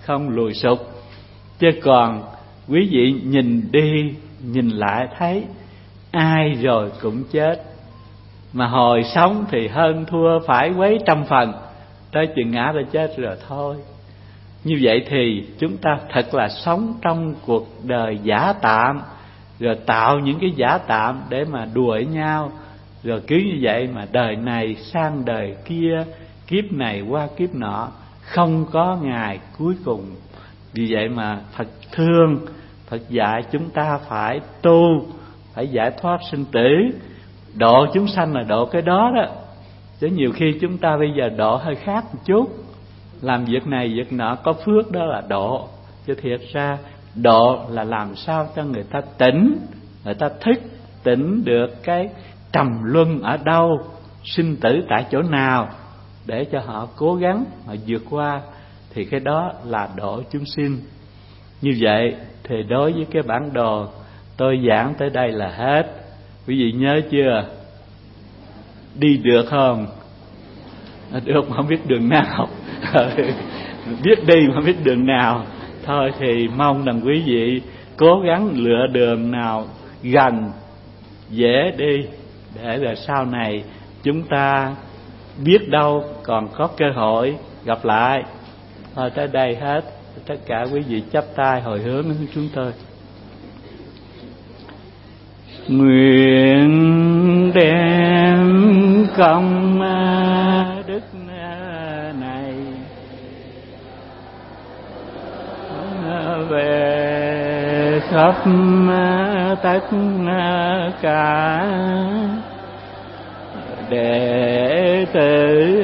không lùi sụp. Chứ còn quý vị nhìn đi nhìn lại thấy ai rồi cũng chết, mà hồi sống thì hơn thua phải quấy trăm phần, tới chừng ngã ra chết rồi thôi. Như vậy thì chúng ta thật là sống trong cuộc đời giả tạm, rồi tạo những cái giả tạm để mà đuổi nhau, rồi cứ như vậy mà đời này sang đời kia, kiếp này qua kiếp nọ, không có ngày cuối cùng. Vì vậy mà Phật thương, Phật dạy chúng ta phải tu, phải giải thoát sinh tử. Độ chúng sanh là độ cái đó đó. Chứ nhiều khi chúng ta bây giờ độ hơi khác một chút, làm việc này việc nọ có phước đó là độ. Chứ thiệt ra độ là làm sao cho người ta tỉnh, người ta thức tỉnh được cái trầm luân ở đâu, sinh tử tại chỗ nào, để cho họ cố gắng mà vượt qua. Thì cái đó là độ chúng sinh. Như vậy thì đối với cái bản đồ tôi giảng tới đây là hết. Quý vị nhớ chưa? Đi được không? Được mà không biết đường nào. Biết đi mà không biết đường nào. Thôi thì mong rằng quý vị cố gắng lựa đường nào gần, dễ đi, để rồi sau này chúng ta biết đâu còn có cơ hội gặp lại. Thôi tới đây hết. Tất cả quý vị chắp tay hồi hướng đến chúng tôi. Nguyện đem công đức này về khắp tất cả đệ tử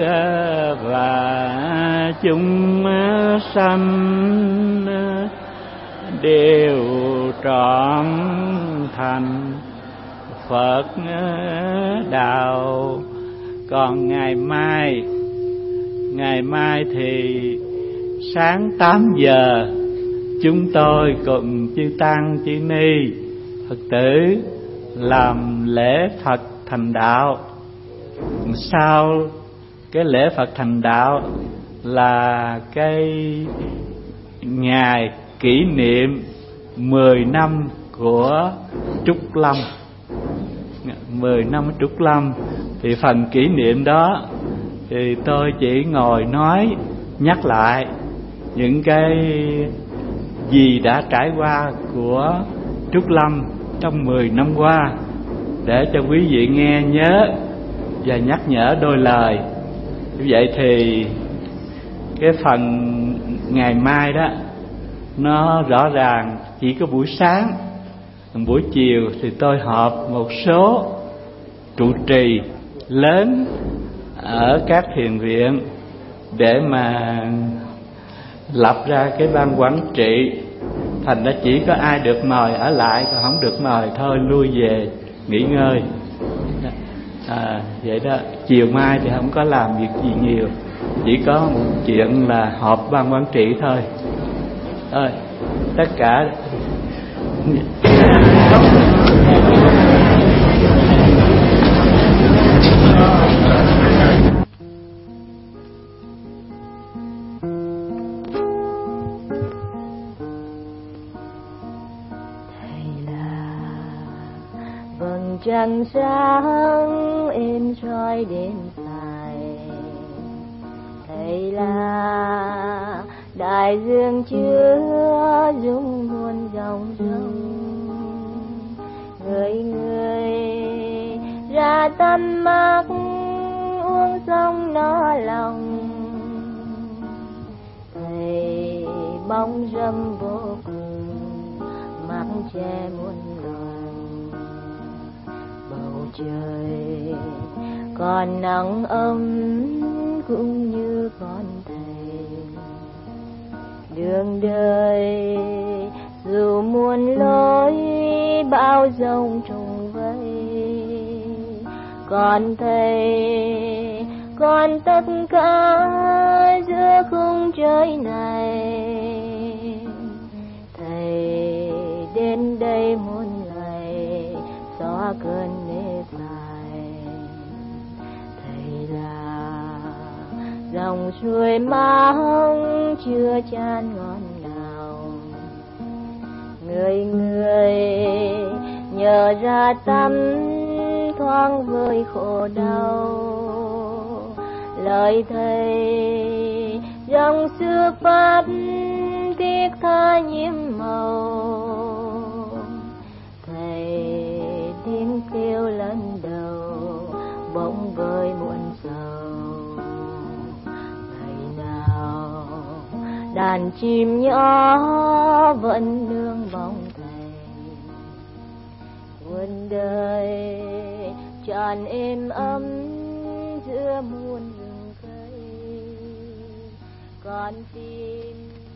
và chúng sanh đều trọn thành Phật đạo. Còn ngày mai, ngày mai thì sáng tám giờ chúng tôi cùng chư tăng chư ni Phật tử làm lễ Phật thành đạo. Sau cái lễ Phật thành đạo là cái ngày kỷ niệm mười năm của Trúc Lâm. Mười năm Trúc Lâm. Thì phần kỷ niệm đó thì tôi chỉ ngồi nói, nhắc lại những cái gì đã trải qua của Trúc Lâm trong mười năm qua, để cho quý vị nghe nhớ và nhắc nhở đôi lời. Như vậy thì cái phần ngày mai đó nó rõ ràng chỉ có buổi sáng, buổi chiều thì tôi họp một số trụ trì lớn ở các thiền viện để mà lập ra cái ban quản trị. Thành ra chỉ có ai được mời ở lại, còn không được mời thôi lui về nghỉ ngơi. À, vậy đó. Chiều mai thì không có làm việc gì nhiều, chỉ có một chuyện là họp ban quản trị thôi. Thôi, tất cả trăng sáng êm soi đêm dài. Thầy là đại dương chứa dung muôn dòng sông, người người ra tâm mắt uống sông nó lòng. Thầy bóng râm vô cùng mắc che muôn trời, còn nắng ấm cũng như con thầy. Đường đời dù muôn lối bao dòng trùng vây, còn thầy còn tất cả giữa khung trời này. Thầy đến đây muôn ngày xóa cơn dòng suối mang chưa chan ngon ngào. Người người nhớ ra tâm thoáng vơi khổ đau, lời thầy dòng xưa pháp tiếc tha nhiễm màu. Thầy tiếng kêu lần đầu bỗng vơi muộn sầu. Ngày nào đàn chim nhỏ vẫn nương bóng thầy, muôn đời tràn êm ấm giữa muôn rừng cây. Con tim